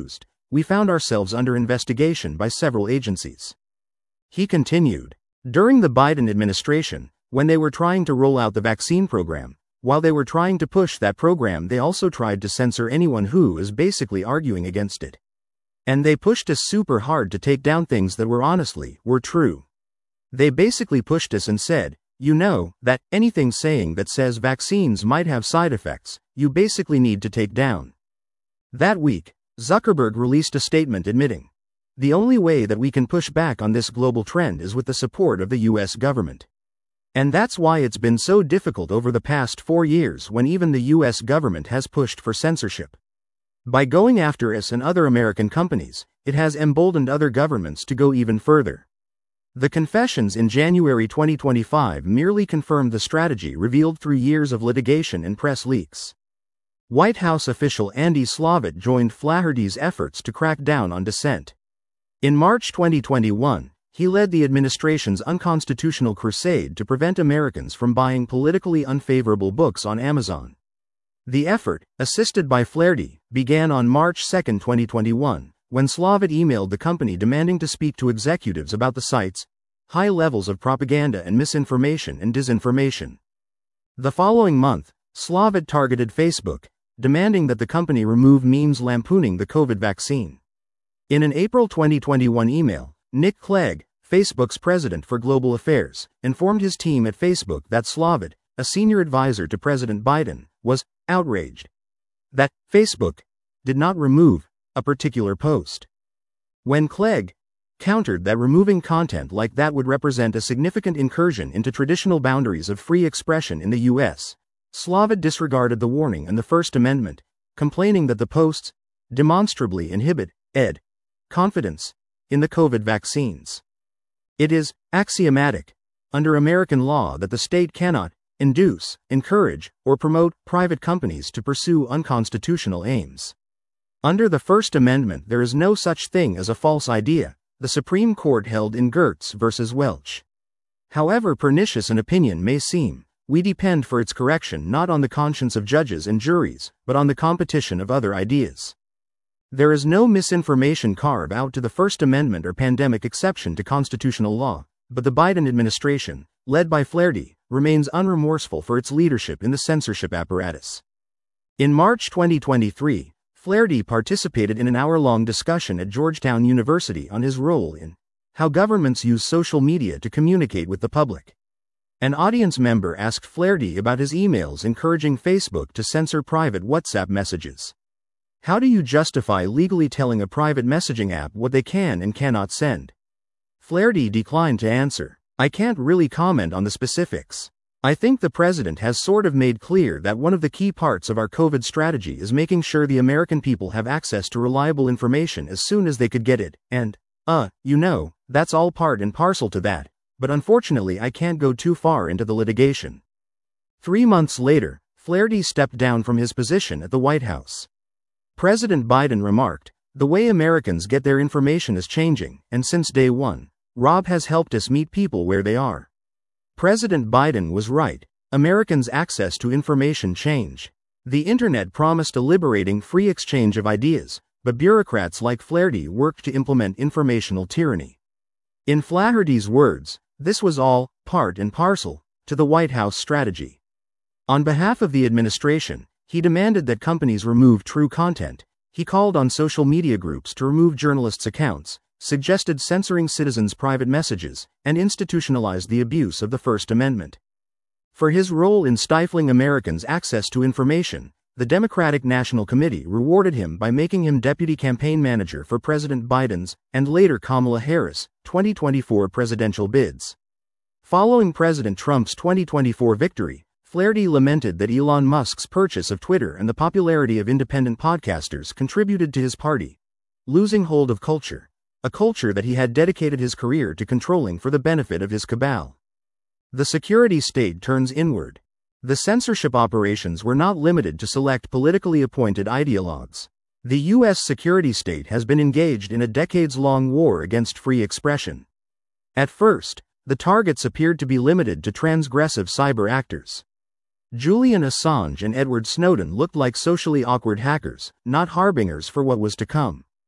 we found ourselves under investigation by several agencies. He continued. During the Biden administration, when they were trying to roll out the vaccine program, while they were trying to push that program, they also tried to censor anyone who is basically arguing against it. And they pushed us super hard to take down things that were honestly, were true. They basically pushed us and said, you know, that anything saying that says vaccines might have side effects, you basically need to take down. That week, Zuckerberg released a statement admitting, the only way that we can push back on this global trend is with the support of the U S government. And that's why it's been so difficult over the past four years when even the U S government has pushed for censorship. By going after us and other American companies, it has emboldened other governments to go even further. The confessions in January twenty twenty-five merely confirmed the strategy revealed through years of litigation and press leaks. White House official Andy Slavitt joined Flaherty's efforts to crack down on dissent. In March twenty twenty-one, he led the administration's unconstitutional crusade to prevent Americans from buying politically unfavorable books on Amazon. The effort, assisted by Flaherty, began on March second, twenty twenty-one, when Slavitt emailed the company demanding to speak to executives about the site's high levels of propaganda and misinformation and disinformation. The following month, Slavitt targeted Facebook, demanding that the company remove memes lampooning the COVID vaccine. In an April twenty twenty-one email, Nick Clegg, Facebook's president for global affairs, informed his team at Facebook that Slavitt, a senior advisor to President Biden, was outraged that Facebook did not remove a particular post. When Clegg countered that removing content like that would represent a significant incursion into traditional boundaries of free expression in the U S, Slavitt disregarded the warning and the First Amendment, complaining that the posts demonstrably inhibit ed confidence in the COVID vaccines. It is axiomatic under American law that the state cannot induce, encourage, or promote private companies to pursue unconstitutional aims. Under the First Amendment, there is no such thing as a false idea, the Supreme Court held in Gertz versus Welch. However pernicious an opinion may seem, we depend for its correction not on the conscience of judges and juries, but on the competition of other ideas. There is no misinformation carve out to the First Amendment or pandemic exception to constitutional law, but the Biden administration, led by Flaherty, remains unremorseful for its leadership in the censorship apparatus. In March twenty twenty-three, Flaherty participated in an hour-long discussion at Georgetown University on his role in how governments use social media to communicate with the public. An audience member asked Flaherty about his emails encouraging Facebook to censor private WhatsApp messages. How do you justify legally telling a private messaging app what they can and cannot send? Flaherty declined to answer. I can't really comment on the specifics. I think the president has sort of made clear that one of the key parts of our COVID strategy is making sure the American people have access to reliable information as soon as they could get it, and, uh, you know, that's all part and parcel to that, but unfortunately I can't go too far into the litigation. Three months later, Flaherty stepped down from his position at the White House. President Biden remarked, the way Americans get their information is changing, and since day one, Rob has helped us meet people where they are. President Biden was right. Americans' access to information change. The internet promised a liberating free exchange of ideas, but bureaucrats like Flaherty worked to implement informational tyranny. In Flaherty's words, this was all part and parcel to the White House strategy. On behalf of the administration, he demanded that companies remove true content. He called on social media groups to remove journalists' accounts, suggested censoring citizens' private messages, and institutionalized the abuse of the First Amendment. For his role in stifling Americans' access to information, the Democratic National Committee rewarded him by making him deputy campaign manager for President Biden's, and later Kamala Harris', twenty twenty-four presidential bids. Following President Trump's twenty twenty-four victory, Flaherty lamented that Elon Musk's purchase of Twitter and the popularity of independent podcasters contributed to his party losing hold of culture. A culture that he had dedicated his career to controlling for the benefit of his cabal. The security state turns inward. The censorship operations were not limited to select politically appointed ideologues. The U S security state has been engaged in a decades-long war against free expression. At first, the targets appeared to be limited to transgressive cyber actors. Julian Assange and Edward Snowden looked like socially awkward hackers, not harbingers for what was to come.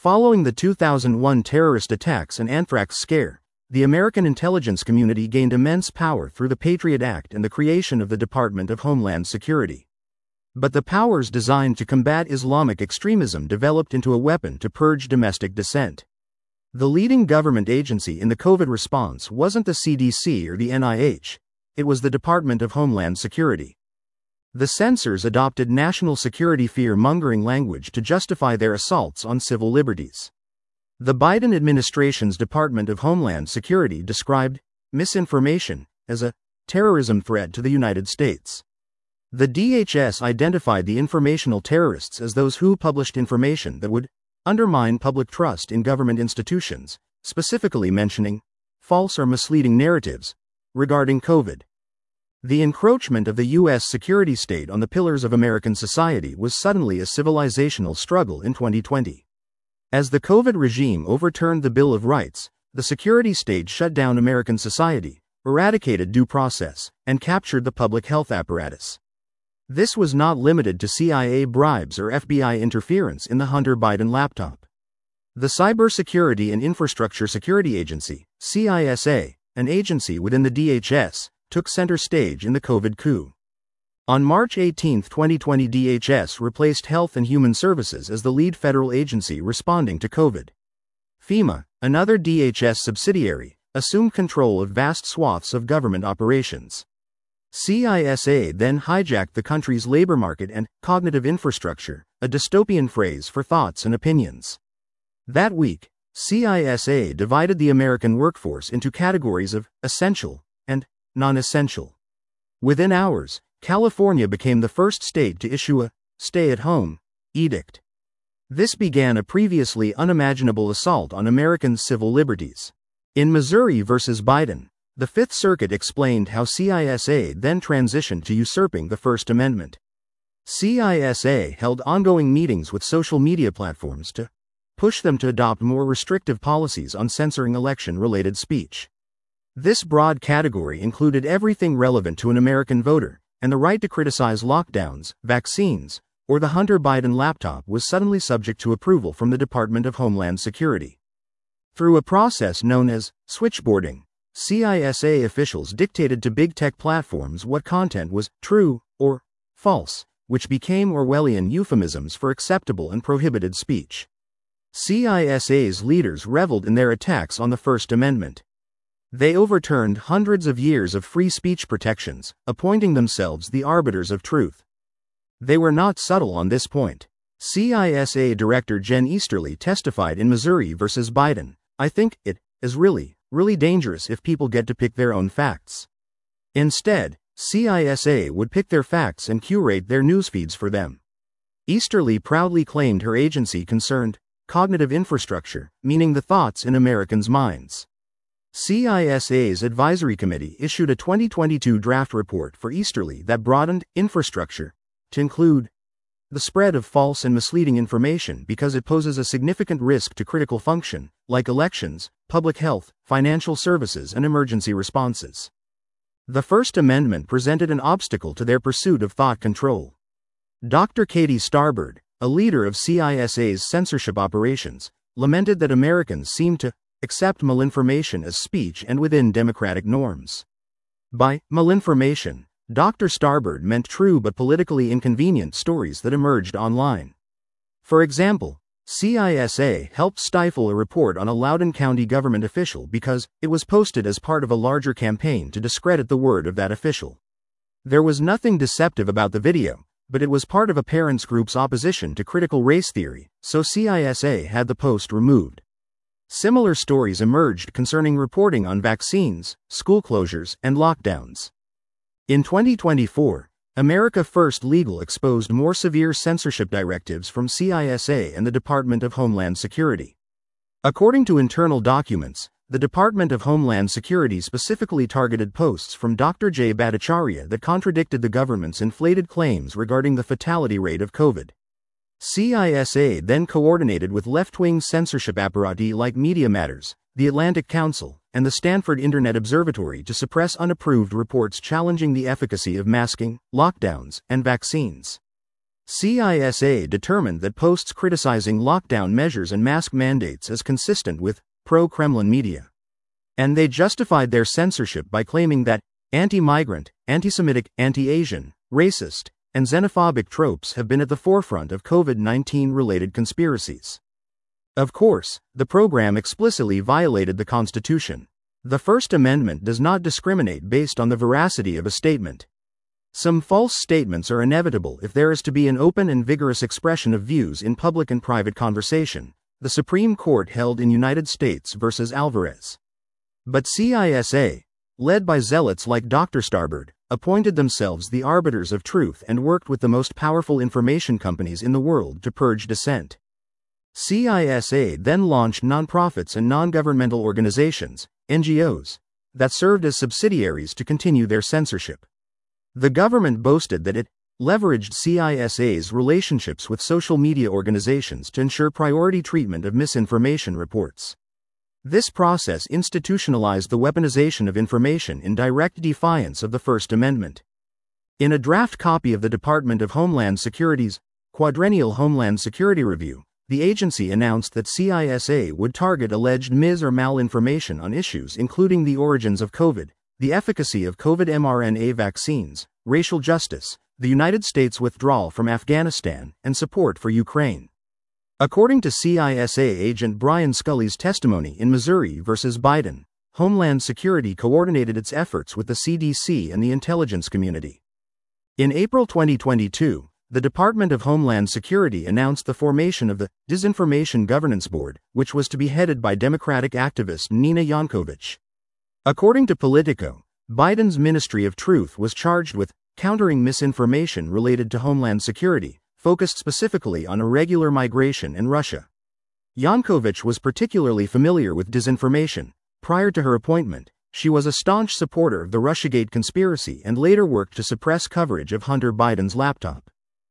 Following the two thousand one terrorist attacks and anthrax scare, the American intelligence community gained immense power through the Patriot Act and the creation of the Department of Homeland Security. But the powers designed to combat Islamic extremism developed into a weapon to purge domestic dissent. The leading government agency in the COVID response wasn't the C D C or the N I H, it was the Department of Homeland Security. The censors adopted national security fear-mongering language to justify their assaults on civil liberties. The Biden administration's Department of Homeland Security described misinformation as a terrorism threat to the United States. The D H S identified the informational terrorists as those who published information that would undermine public trust in government institutions, specifically mentioning false or misleading narratives regarding COVID. The encroachment of the U S security state on the pillars of American society was suddenly a civilizational struggle in twenty twenty. As the COVID regime overturned the Bill of Rights, the security state shut down American society, eradicated due process, and captured the public health apparatus. This was not limited to C I A bribes or F B I interference in the Hunter Biden laptop. The Cybersecurity and Infrastructure Security Agency, C I S A, an agency within the D H S, took center stage in the COVID coup. On March eighteenth, twenty twenty, D H S replaced Health and Human Services as the lead federal agency responding to COVID. FEMA, another D H S subsidiary, assumed control of vast swaths of government operations. C I S A then hijacked the country's labor market and cognitive infrastructure, a dystopian phrase for thoughts and opinions. That week, C I S A divided the American workforce into categories of essential and non-essential. Within hours, California became the first state to issue a stay-at-home edict. This began a previously unimaginable assault on Americans' civil liberties. In Missouri versus Biden, the Fifth Circuit explained how C I S A then transitioned to usurping the First Amendment. C I S A held ongoing meetings with social media platforms to push them to adopt more restrictive policies on censoring election-related speech. This broad category included everything relevant to an American voter, and the right to criticize lockdowns, vaccines, or the Hunter Biden laptop was suddenly subject to approval from the Department of Homeland Security. Through a process known as switchboarding, C I S A officials dictated to big tech platforms what content was true or false, which became Orwellian euphemisms for acceptable and prohibited speech. C I S A's leaders reveled in their attacks on the First Amendment. They overturned hundreds of years of free speech protections, appointing themselves the arbiters of truth. They were not subtle on this point. C I S A Director Jen Easterly testified in Missouri versus Biden, "I think it is really, really dangerous if people get to pick their own facts." Instead, C I S A would pick their facts and curate their news feeds for them. Easterly proudly claimed her agency concerned cognitive infrastructure, meaning the thoughts in Americans' minds. C I S A's advisory committee issued a twenty twenty-two draft report for Easterly that broadened infrastructure to include the spread of false and misleading information because it poses a significant risk to critical function, like elections, public health, financial services, and emergency responses. The First Amendment presented an obstacle to their pursuit of thought control. Doctor Katie Starbird, a leader of C I S A's censorship operations, lamented that Americans seem to accept malinformation as speech and within democratic norms. By malinformation, Doctor Starbird meant true but politically inconvenient stories that emerged online. For example, C I S A helped stifle a report on a Loudoun County government official because it was posted as part of a larger campaign to discredit the word of that official. There was nothing deceptive about the video, but it was part of a parents' group's opposition to critical race theory, so C I S A had the post removed. Similar stories emerged concerning reporting on vaccines, school closures, and lockdowns. In twenty twenty-four, America First Legal exposed more severe censorship directives from C I S A and the Department of Homeland Security. According to internal documents, the Department of Homeland Security specifically targeted posts from Doctor Jay Bhattacharya that contradicted the government's inflated claims regarding the fatality rate of COVID. C I S A then coordinated with left-wing censorship apparati like Media Matters, the Atlantic Council, and the Stanford Internet Observatory to suppress unapproved reports challenging the efficacy of masking, lockdowns, and vaccines. C I S A determined that posts criticizing lockdown measures and mask mandates as consistent with pro-Kremlin media. And they justified their censorship by claiming that anti-migrant, anti-Semitic, anti-Asian, racist, and xenophobic tropes have been at the forefront of COVID nineteen related conspiracies. Of course, the program explicitly violated the Constitution. The First Amendment does not discriminate based on the veracity of a statement. Some false statements are inevitable if there is to be an open and vigorous expression of views in public and private conversation, the Supreme Court held in United States versus Alvarez. But C I S A, led by zealots like Doctor Starbird, appointed themselves the arbiters of truth and worked with the most powerful information companies in the world to purge dissent. C I S A then launched nonprofits and non-governmental organizations, N G Os, that served as subsidiaries to continue their censorship. The government boasted that it leveraged C I S A's relationships with social media organizations to ensure priority treatment of misinformation reports. This process institutionalized the weaponization of information in direct defiance of the First Amendment. In a draft copy of the Department of Homeland Security's Quadrennial Homeland Security Review, the agency announced that C I S A would target alleged mis- or malinformation on issues including the origins of COVID, the efficacy of COVID mRNA vaccines, racial justice, the United States withdrawal from Afghanistan, and support for Ukraine. According to C I S A agent Brian Scully's testimony in Missouri versus Biden, Homeland Security coordinated its efforts with the C D C and the intelligence community. In April twenty twenty-two, the Department of Homeland Security announced the formation of the Disinformation Governance Board, which was to be headed by Democratic activist Nina Yankovich. According to Politico, Biden's Ministry of Truth was charged with countering misinformation related to Homeland Security, focused specifically on irregular migration and Russia. Yankovich was particularly familiar with disinformation. Prior to her appointment, she was a staunch supporter of the Russiagate conspiracy and later worked to suppress coverage of Hunter Biden's laptop.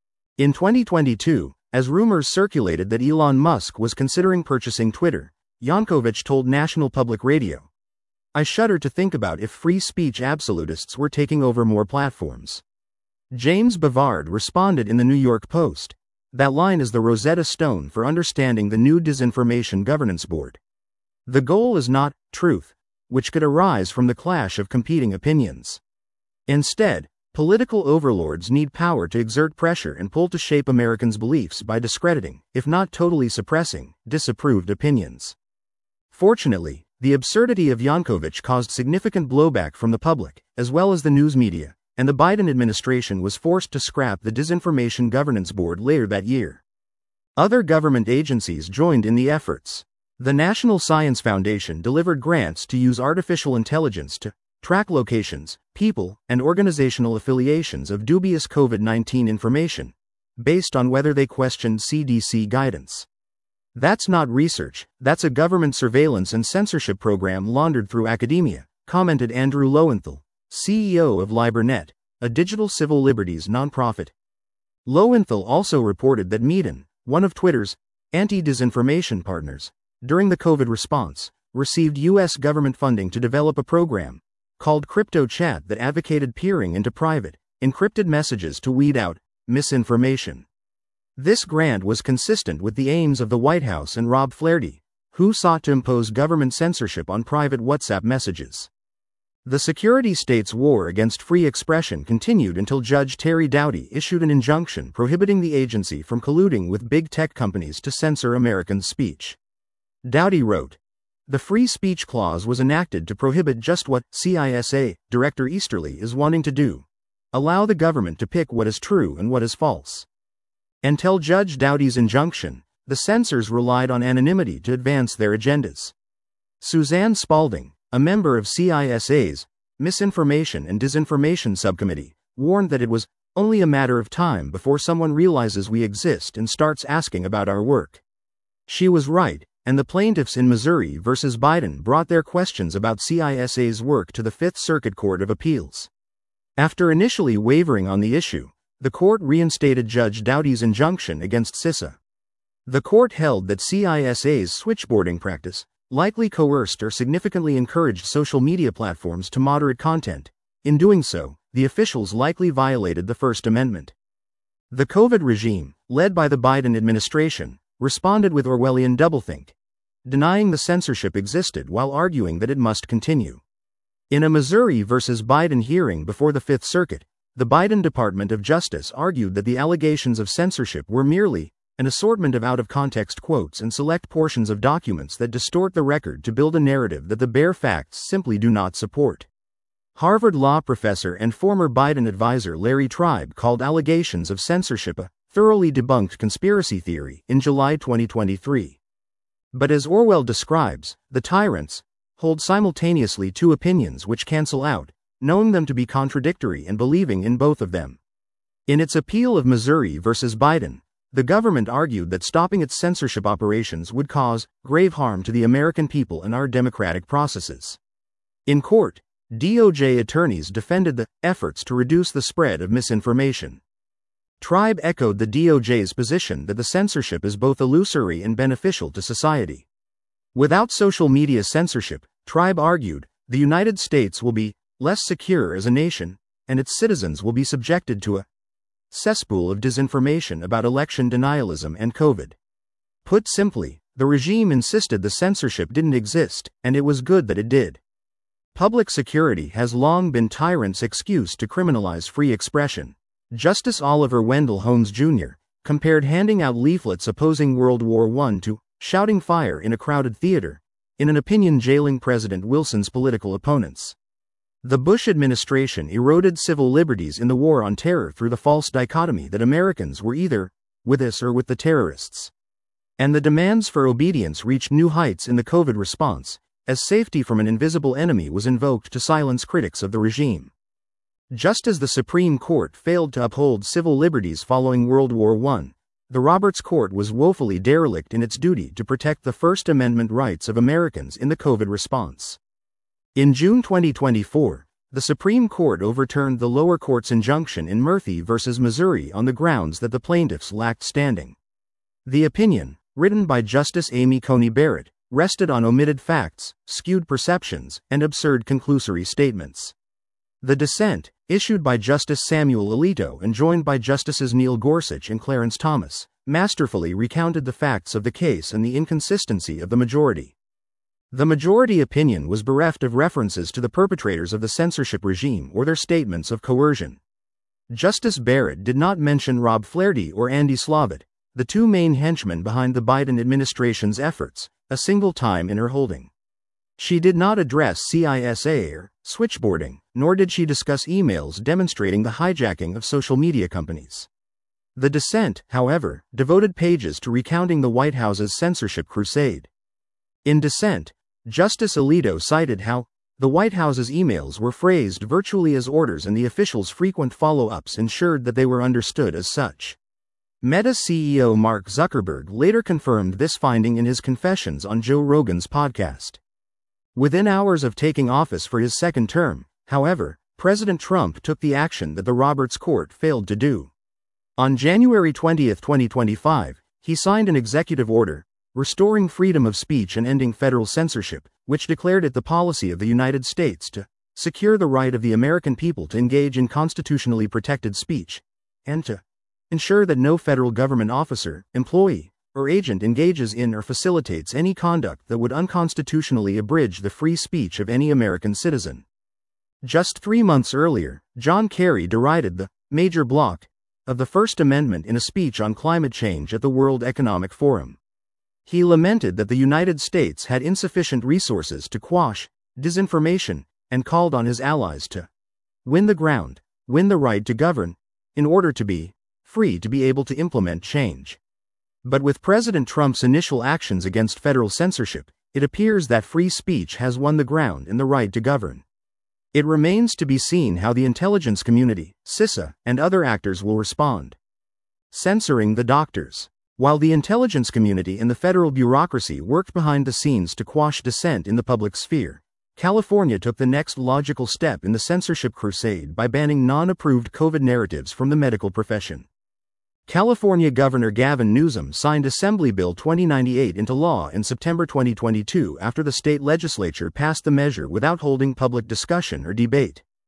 In twenty twenty-two, as rumors circulated that Elon Musk was considering purchasing Twitter, Yankovich told National Public Radio, "I shudder to think about if free speech absolutists were taking over more platforms." James Bavard responded in the New York Post, "That line is the Rosetta Stone for understanding the new Disinformation Governance Board. The goal is not truth, which could arise from the clash of competing opinions. Instead, political overlords need power to exert pressure and pull to shape Americans' beliefs by discrediting, if not totally suppressing, disapproved opinions." Fortunately, the absurdity of Yankovich caused significant blowback from the public, as well as the news media, and the Biden administration was forced to scrap the Disinformation Governance Board later that year. Other government agencies joined in the efforts. The National Science Foundation delivered grants to use artificial intelligence to track locations, people, and organizational affiliations of dubious COVID nineteen information, based on whether they questioned C D C guidance. "That's not research, that's a government surveillance and censorship program laundered through academia," commented Andrew Lowenthal, C E O of LiberNet, a digital civil liberties nonprofit. Lowenthal also reported that Meetin, one of Twitter's anti-disinformation partners, during the COVID response, received U S government funding to develop a program called CryptoChat that advocated peering into private, encrypted messages to weed out misinformation. This grant was consistent with the aims of the White House and Rob Flaherty, who sought to impose government censorship on private WhatsApp messages. The security state's war against free expression continued until Judge Terry Doughty issued an injunction prohibiting the agency from colluding with big tech companies to censor Americans' speech. Doughty wrote, "The Free Speech Clause was enacted to prohibit just what C I S A Director Easterly is wanting to do: allow the government to pick what is true and what is false." Until Judge Doughty's injunction, the censors relied on anonymity to advance their agendas. Suzanne Spalding, a member of C I S A's Misinformation and Disinformation Subcommittee, warned that it was only a matter of time before someone realizes we exist and starts asking about our work. She was right, and the plaintiffs in Missouri versus Biden brought their questions about C I S A's work to the Fifth Circuit Court of Appeals. After initially wavering on the issue, the court reinstated Judge Doughty's injunction against C I S A. The court held that C I S A's switchboarding practice likely coerced or significantly encouraged social media platforms to moderate content. In doing so, the officials likely violated the First Amendment. The COVID regime, led by the Biden administration, responded with Orwellian doublethink, denying the censorship existed while arguing that it must continue. In a Missouri versus Biden hearing before the Fifth Circuit, the Biden Department of Justice argued that the allegations of censorship were merely an assortment of out-of-context quotes and select portions of documents that distort the record to build a narrative that the bare facts simply do not support. Harvard law professor and former Biden advisor Larry Tribe called allegations of censorship a thoroughly debunked conspiracy theory in July twenty twenty-three. But as Orwell describes, the tyrants hold simultaneously two opinions which cancel out, knowing them to be contradictory and believing in both of them. In its appeal of Missouri versus Biden, the government argued that stopping its censorship operations would cause grave harm to the American people and our democratic processes. In court, D O J attorneys defended the efforts to reduce the spread of misinformation. Tribe echoed the D O J's position that the censorship is both illusory and beneficial to society. Without social media censorship, Tribe argued, the United States will be less secure as a nation, and its citizens will be subjected to a cesspool of disinformation about election denialism and COVID. Put simply, the regime insisted the censorship didn't exist, and it was good that it did. Public security has long been tyrants' excuse to criminalize free expression. Justice Oliver Wendell Holmes Junior compared handing out leaflets opposing World War One to shouting fire in a crowded theater, in an opinion jailing President Wilson's political opponents. The Bush administration eroded civil liberties in the war on terror through the false dichotomy that Americans were either with us or with the terrorists. And the demands for obedience reached new heights in the COVID response, as safety from an invisible enemy was invoked to silence critics of the regime. Just as the Supreme Court failed to uphold civil liberties following World War One, the Roberts Court was woefully derelict in its duty to protect the First Amendment rights of Americans in the COVID response. In June twenty twenty-four, the Supreme Court overturned the lower court's injunction in Murphy versus Missouri on the grounds that the plaintiffs lacked standing. The opinion, written by Justice Amy Coney Barrett, rested on omitted facts, skewed perceptions, and absurd conclusory statements. The dissent, issued by Justice Samuel Alito and joined by Justices Neil Gorsuch and Clarence Thomas, masterfully recounted the facts of the case and the inconsistency of the majority. The majority opinion was bereft of references to the perpetrators of the censorship regime or their statements of coercion. Justice Barrett did not mention Rob Flaherty or Andy Slavitt, the two main henchmen behind the Biden administration's efforts, a single time in her holding. She did not address C I S A or switchboarding, nor did she discuss emails demonstrating the hijacking of social media companies. The dissent, however, devoted pages to recounting the White House's censorship crusade. In dissent, Justice Alito cited how the White House's emails were phrased virtually as orders and the officials' frequent follow-ups ensured that they were understood as such. Meta C E O Mark Zuckerberg later confirmed this finding in his confessions on Joe Rogan's podcast. Within hours of taking office for his second term, however, President Trump took the action that the Roberts Court failed to do. On January twentieth, twenty twenty-five, he signed an executive order, Restoring Freedom of Speech and Ending Federal Censorship, which declared it the policy of the United States to secure the right of the American people to engage in constitutionally protected speech, and to ensure that no federal government officer, employee, or agent engages in or facilitates any conduct that would unconstitutionally abridge the free speech of any American citizen. Just three months earlier, John Kerry derided the major block of the First Amendment in a speech on climate change at the World Economic Forum. He lamented that the United States had insufficient resources to quash disinformation and called on his allies to win the ground, win the right to govern, in order to be free to be able to implement change. But with President Trump's initial actions against federal censorship, it appears that free speech has won the ground and the right to govern. It remains to be seen how the intelligence community, CISA, and other actors will respond. Censoring the doctors. While the intelligence community and the federal bureaucracy worked behind the scenes to quash dissent in the public sphere, California took the next logical step in the censorship crusade by banning non-approved COVID narratives from the medical profession. California Governor Gavin Newsom signed Assembly Bill twenty ninety-eight into law in September twenty twenty-two after the state legislature passed the measure without holding public discussion or debate.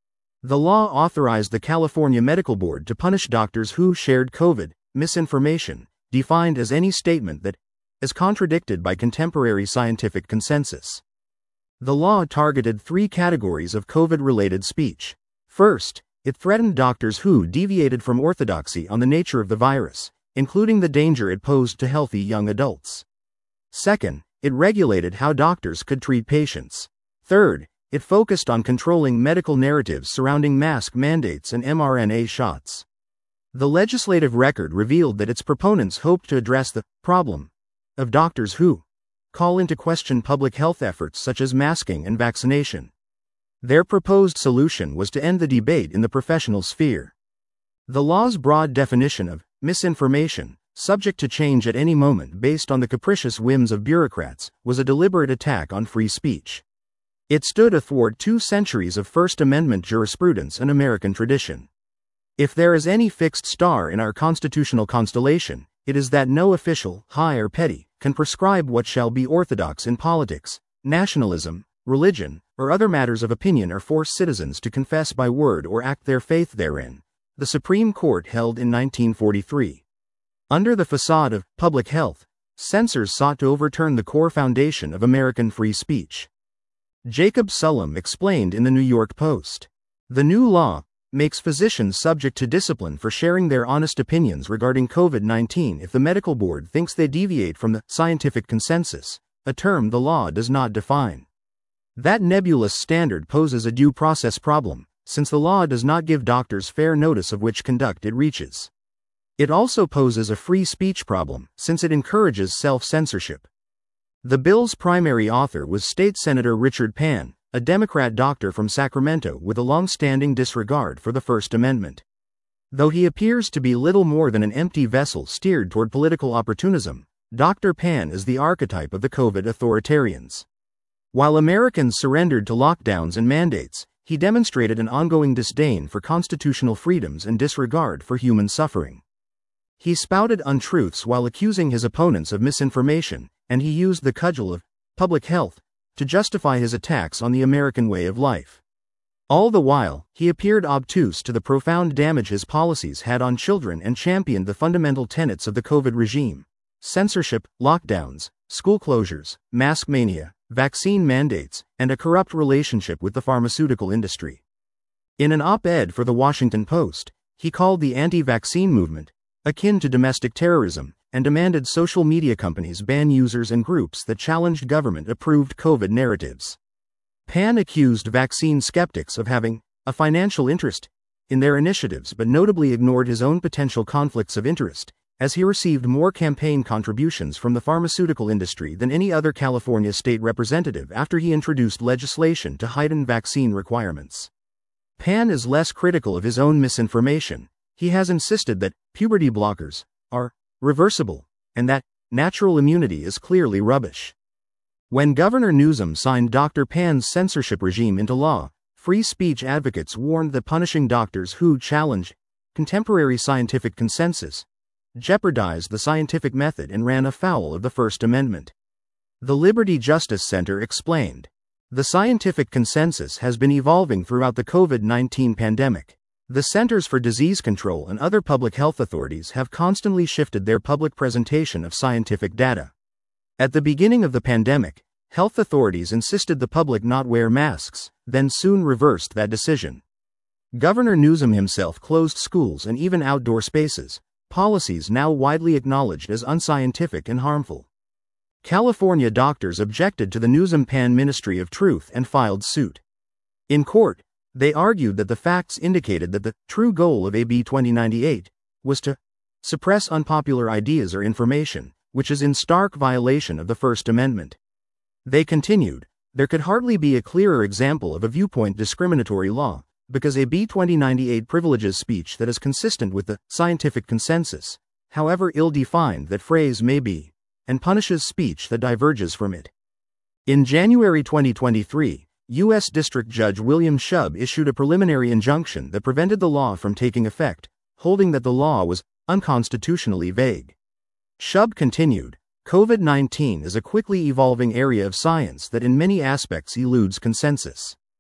The law authorized the California Medical Board to punish doctors who shared COVID misinformation, defined as any statement that is contradicted by contemporary scientific consensus. The law targeted three categories of COVID-related speech. First, it threatened doctors who deviated from orthodoxy on the nature of the virus, including the danger it posed to healthy young adults. Second, it regulated how doctors could treat patients. Third, it focused on controlling medical narratives surrounding mask mandates and mRNA shots. The legislative record revealed that its proponents hoped to address the problem of doctors who call into question public health efforts such as masking and vaccination. Their proposed solution was to end the debate in the professional sphere. The law's broad definition of misinformation, subject to change at any moment based on the capricious whims of bureaucrats, was a deliberate attack on free speech. It stood athwart two centuries of First Amendment jurisprudence and American tradition. If there is any fixed star in our constitutional constellation, it is that no official, high or petty, can prescribe what shall be orthodox in politics, nationalism, religion, or other matters of opinion or force citizens to confess by word or act their faith therein, the Supreme Court held in nineteen forty-three. Under the facade of public health, censors sought to overturn the core foundation of American free speech. Jacob Sullum explained in the New York Post, "The new law makes physicians subject to discipline for sharing their honest opinions regarding COVID nineteen if the medical board thinks they deviate from the scientific consensus, a term the law does not define. That nebulous standard poses a due process problem, since the law does not give doctors fair notice of which conduct it reaches. It also poses a free speech problem, since it encourages self-censorship." The bill's primary author was State Senator Richard Pan, a Democrat doctor from Sacramento with a long-standing disregard for the First Amendment. Though he appears to be little more than an empty vessel steered toward political opportunism, Doctor Pan is the archetype of the COVID authoritarians. While Americans surrendered to lockdowns and mandates, he demonstrated an ongoing disdain for constitutional freedoms and disregard for human suffering. He spouted untruths while accusing his opponents of misinformation, and he used the cudgel of public health to justify his attacks on the American way of life. All the while, he appeared obtuse to the profound damage his policies had on children and championed the fundamental tenets of the COVID regime: censorship, lockdowns, school closures, mask mania, vaccine mandates, and a corrupt relationship with the pharmaceutical industry. In an op-ed for the Washington Post, he called the anti-vaccine movement akin to domestic terrorism, and demanded social media companies ban users and groups that challenged government-approved COVID narratives. Pan accused vaccine skeptics of having a financial interest in their initiatives but notably ignored his own potential conflicts of interest, as he received more campaign contributions from the pharmaceutical industry than any other California state representative after he introduced legislation to heighten vaccine requirements. Pan is less critical of his own misinformation. He has insisted that puberty blockers are reversible, and that natural immunity is clearly rubbish. When Governor Newsom signed Doctor Pan's censorship regime into law, free speech advocates warned that punishing doctors who challenge contemporary scientific consensus jeopardized the scientific method and ran afoul of the First Amendment. The Liberty Justice Center explained, "The scientific consensus has been evolving throughout the COVID nineteen pandemic. The Centers for Disease Control and other public health authorities have constantly shifted their public presentation of scientific data. At the beginning of the pandemic, health authorities insisted the public not wear masks, then soon reversed that decision. Governor Newsom himself closed schools and even outdoor spaces, policies now widely acknowledged as unscientific and harmful. California doctors objected to the Newsom-Pan Ministry of Truth and filed suit. In court, they argued that the facts indicated that the true goal of A B twenty ninety-eight was to suppress unpopular ideas or information, which is in stark violation of the First Amendment. They continued, there could hardly be a clearer example of a viewpoint discriminatory law, because A B twenty ninety-eight privileges speech that is consistent with the scientific consensus, however ill-defined that phrase may be, and punishes speech that diverges from it. In January twenty twenty-three, U S District Judge William Shub issued a preliminary injunction that prevented the law from taking effect, holding that the law was unconstitutionally vague. Shub continued, COVID nineteen is a quickly evolving area of science that in many aspects eludes consensus.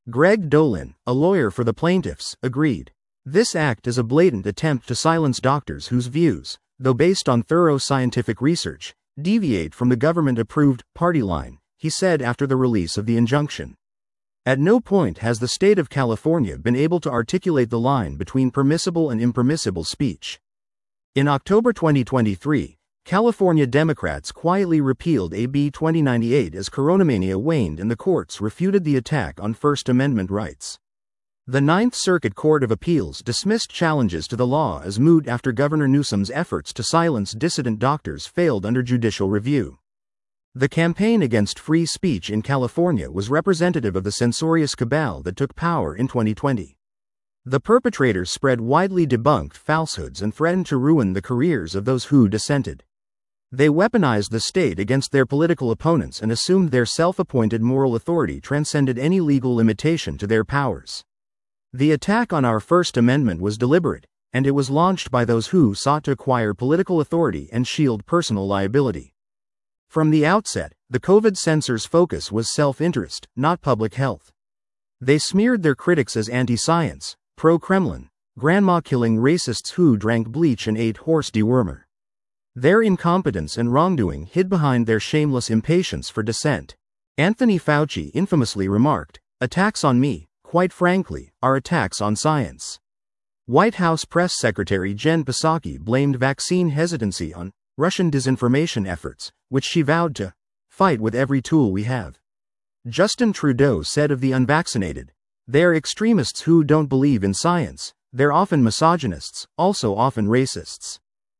Greg Dolan, a lawyer for the plaintiffs, agreed. This act is a blatant attempt to silence doctors whose views, though based on thorough scientific research, deviate from the government-approved party line, he said after the release of the injunction. At no point has the state of California been able to articulate the line between permissible and impermissible speech. In October twenty twenty-three, California Democrats quietly repealed A B twenty ninety-eight as coronamania waned and the courts refuted the attack on First Amendment rights. The Ninth Circuit Court of Appeals dismissed challenges to the law as moot after Governor Newsom's efforts to silence dissident doctors failed under judicial review. The campaign against free speech in California was representative of the censorious cabal that took power in twenty twenty. The perpetrators spread widely debunked falsehoods and threatened to ruin the careers of those who dissented. They weaponized the state against their political opponents and assumed their self-appointed moral authority transcended any legal limitation to their powers. The attack on our First Amendment was deliberate, and it was launched by those who sought to acquire political authority and shield personal liability. From the outset, the COVID censors' focus was self-interest, not public health. They smeared their critics as anti-science, pro-Kremlin, grandma-killing racists who drank bleach and ate horse dewormer. Their incompetence and wrongdoing hid behind their shameless impatience for dissent. Anthony Fauci infamously remarked, "Attacks on me, quite frankly, are attacks on science." White House Press Secretary Jen Psaki blamed vaccine hesitancy on Russian disinformation efforts, which she vowed to fight with every tool we have. Justin Trudeau said of the unvaccinated, "They're extremists who don't believe in science, they're often misogynists, also often racists."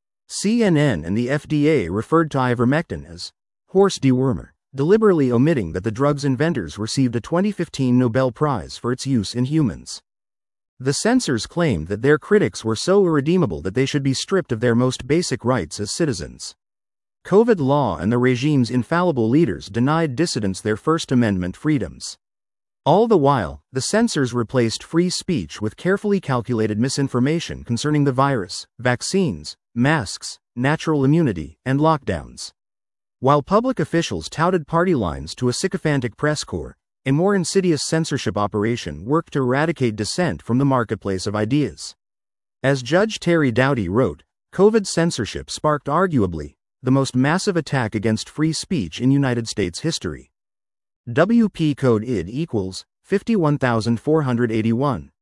C N N and the F D A referred to ivermectin as horse dewormer, deliberately omitting that the drug's inventors received a twenty fifteen Nobel Prize for its use in humans. The censors claimed that their critics were so irredeemable that they should be stripped of their most basic rights as citizens. COVID law and the regime's infallible leaders denied dissidents their First Amendment freedoms. All the while, the censors replaced free speech with carefully calculated misinformation concerning the virus, vaccines, masks, natural immunity, and lockdowns. While public officials touted party lines to a sycophantic press corps, a more insidious censorship operation worked to eradicate dissent from the marketplace of ideas. As Judge Terry Doughty wrote, COVID censorship sparked arguably the most massive attack against free speech in United States history. W P code I D equals fifty-one thousand four hundred eighty-one.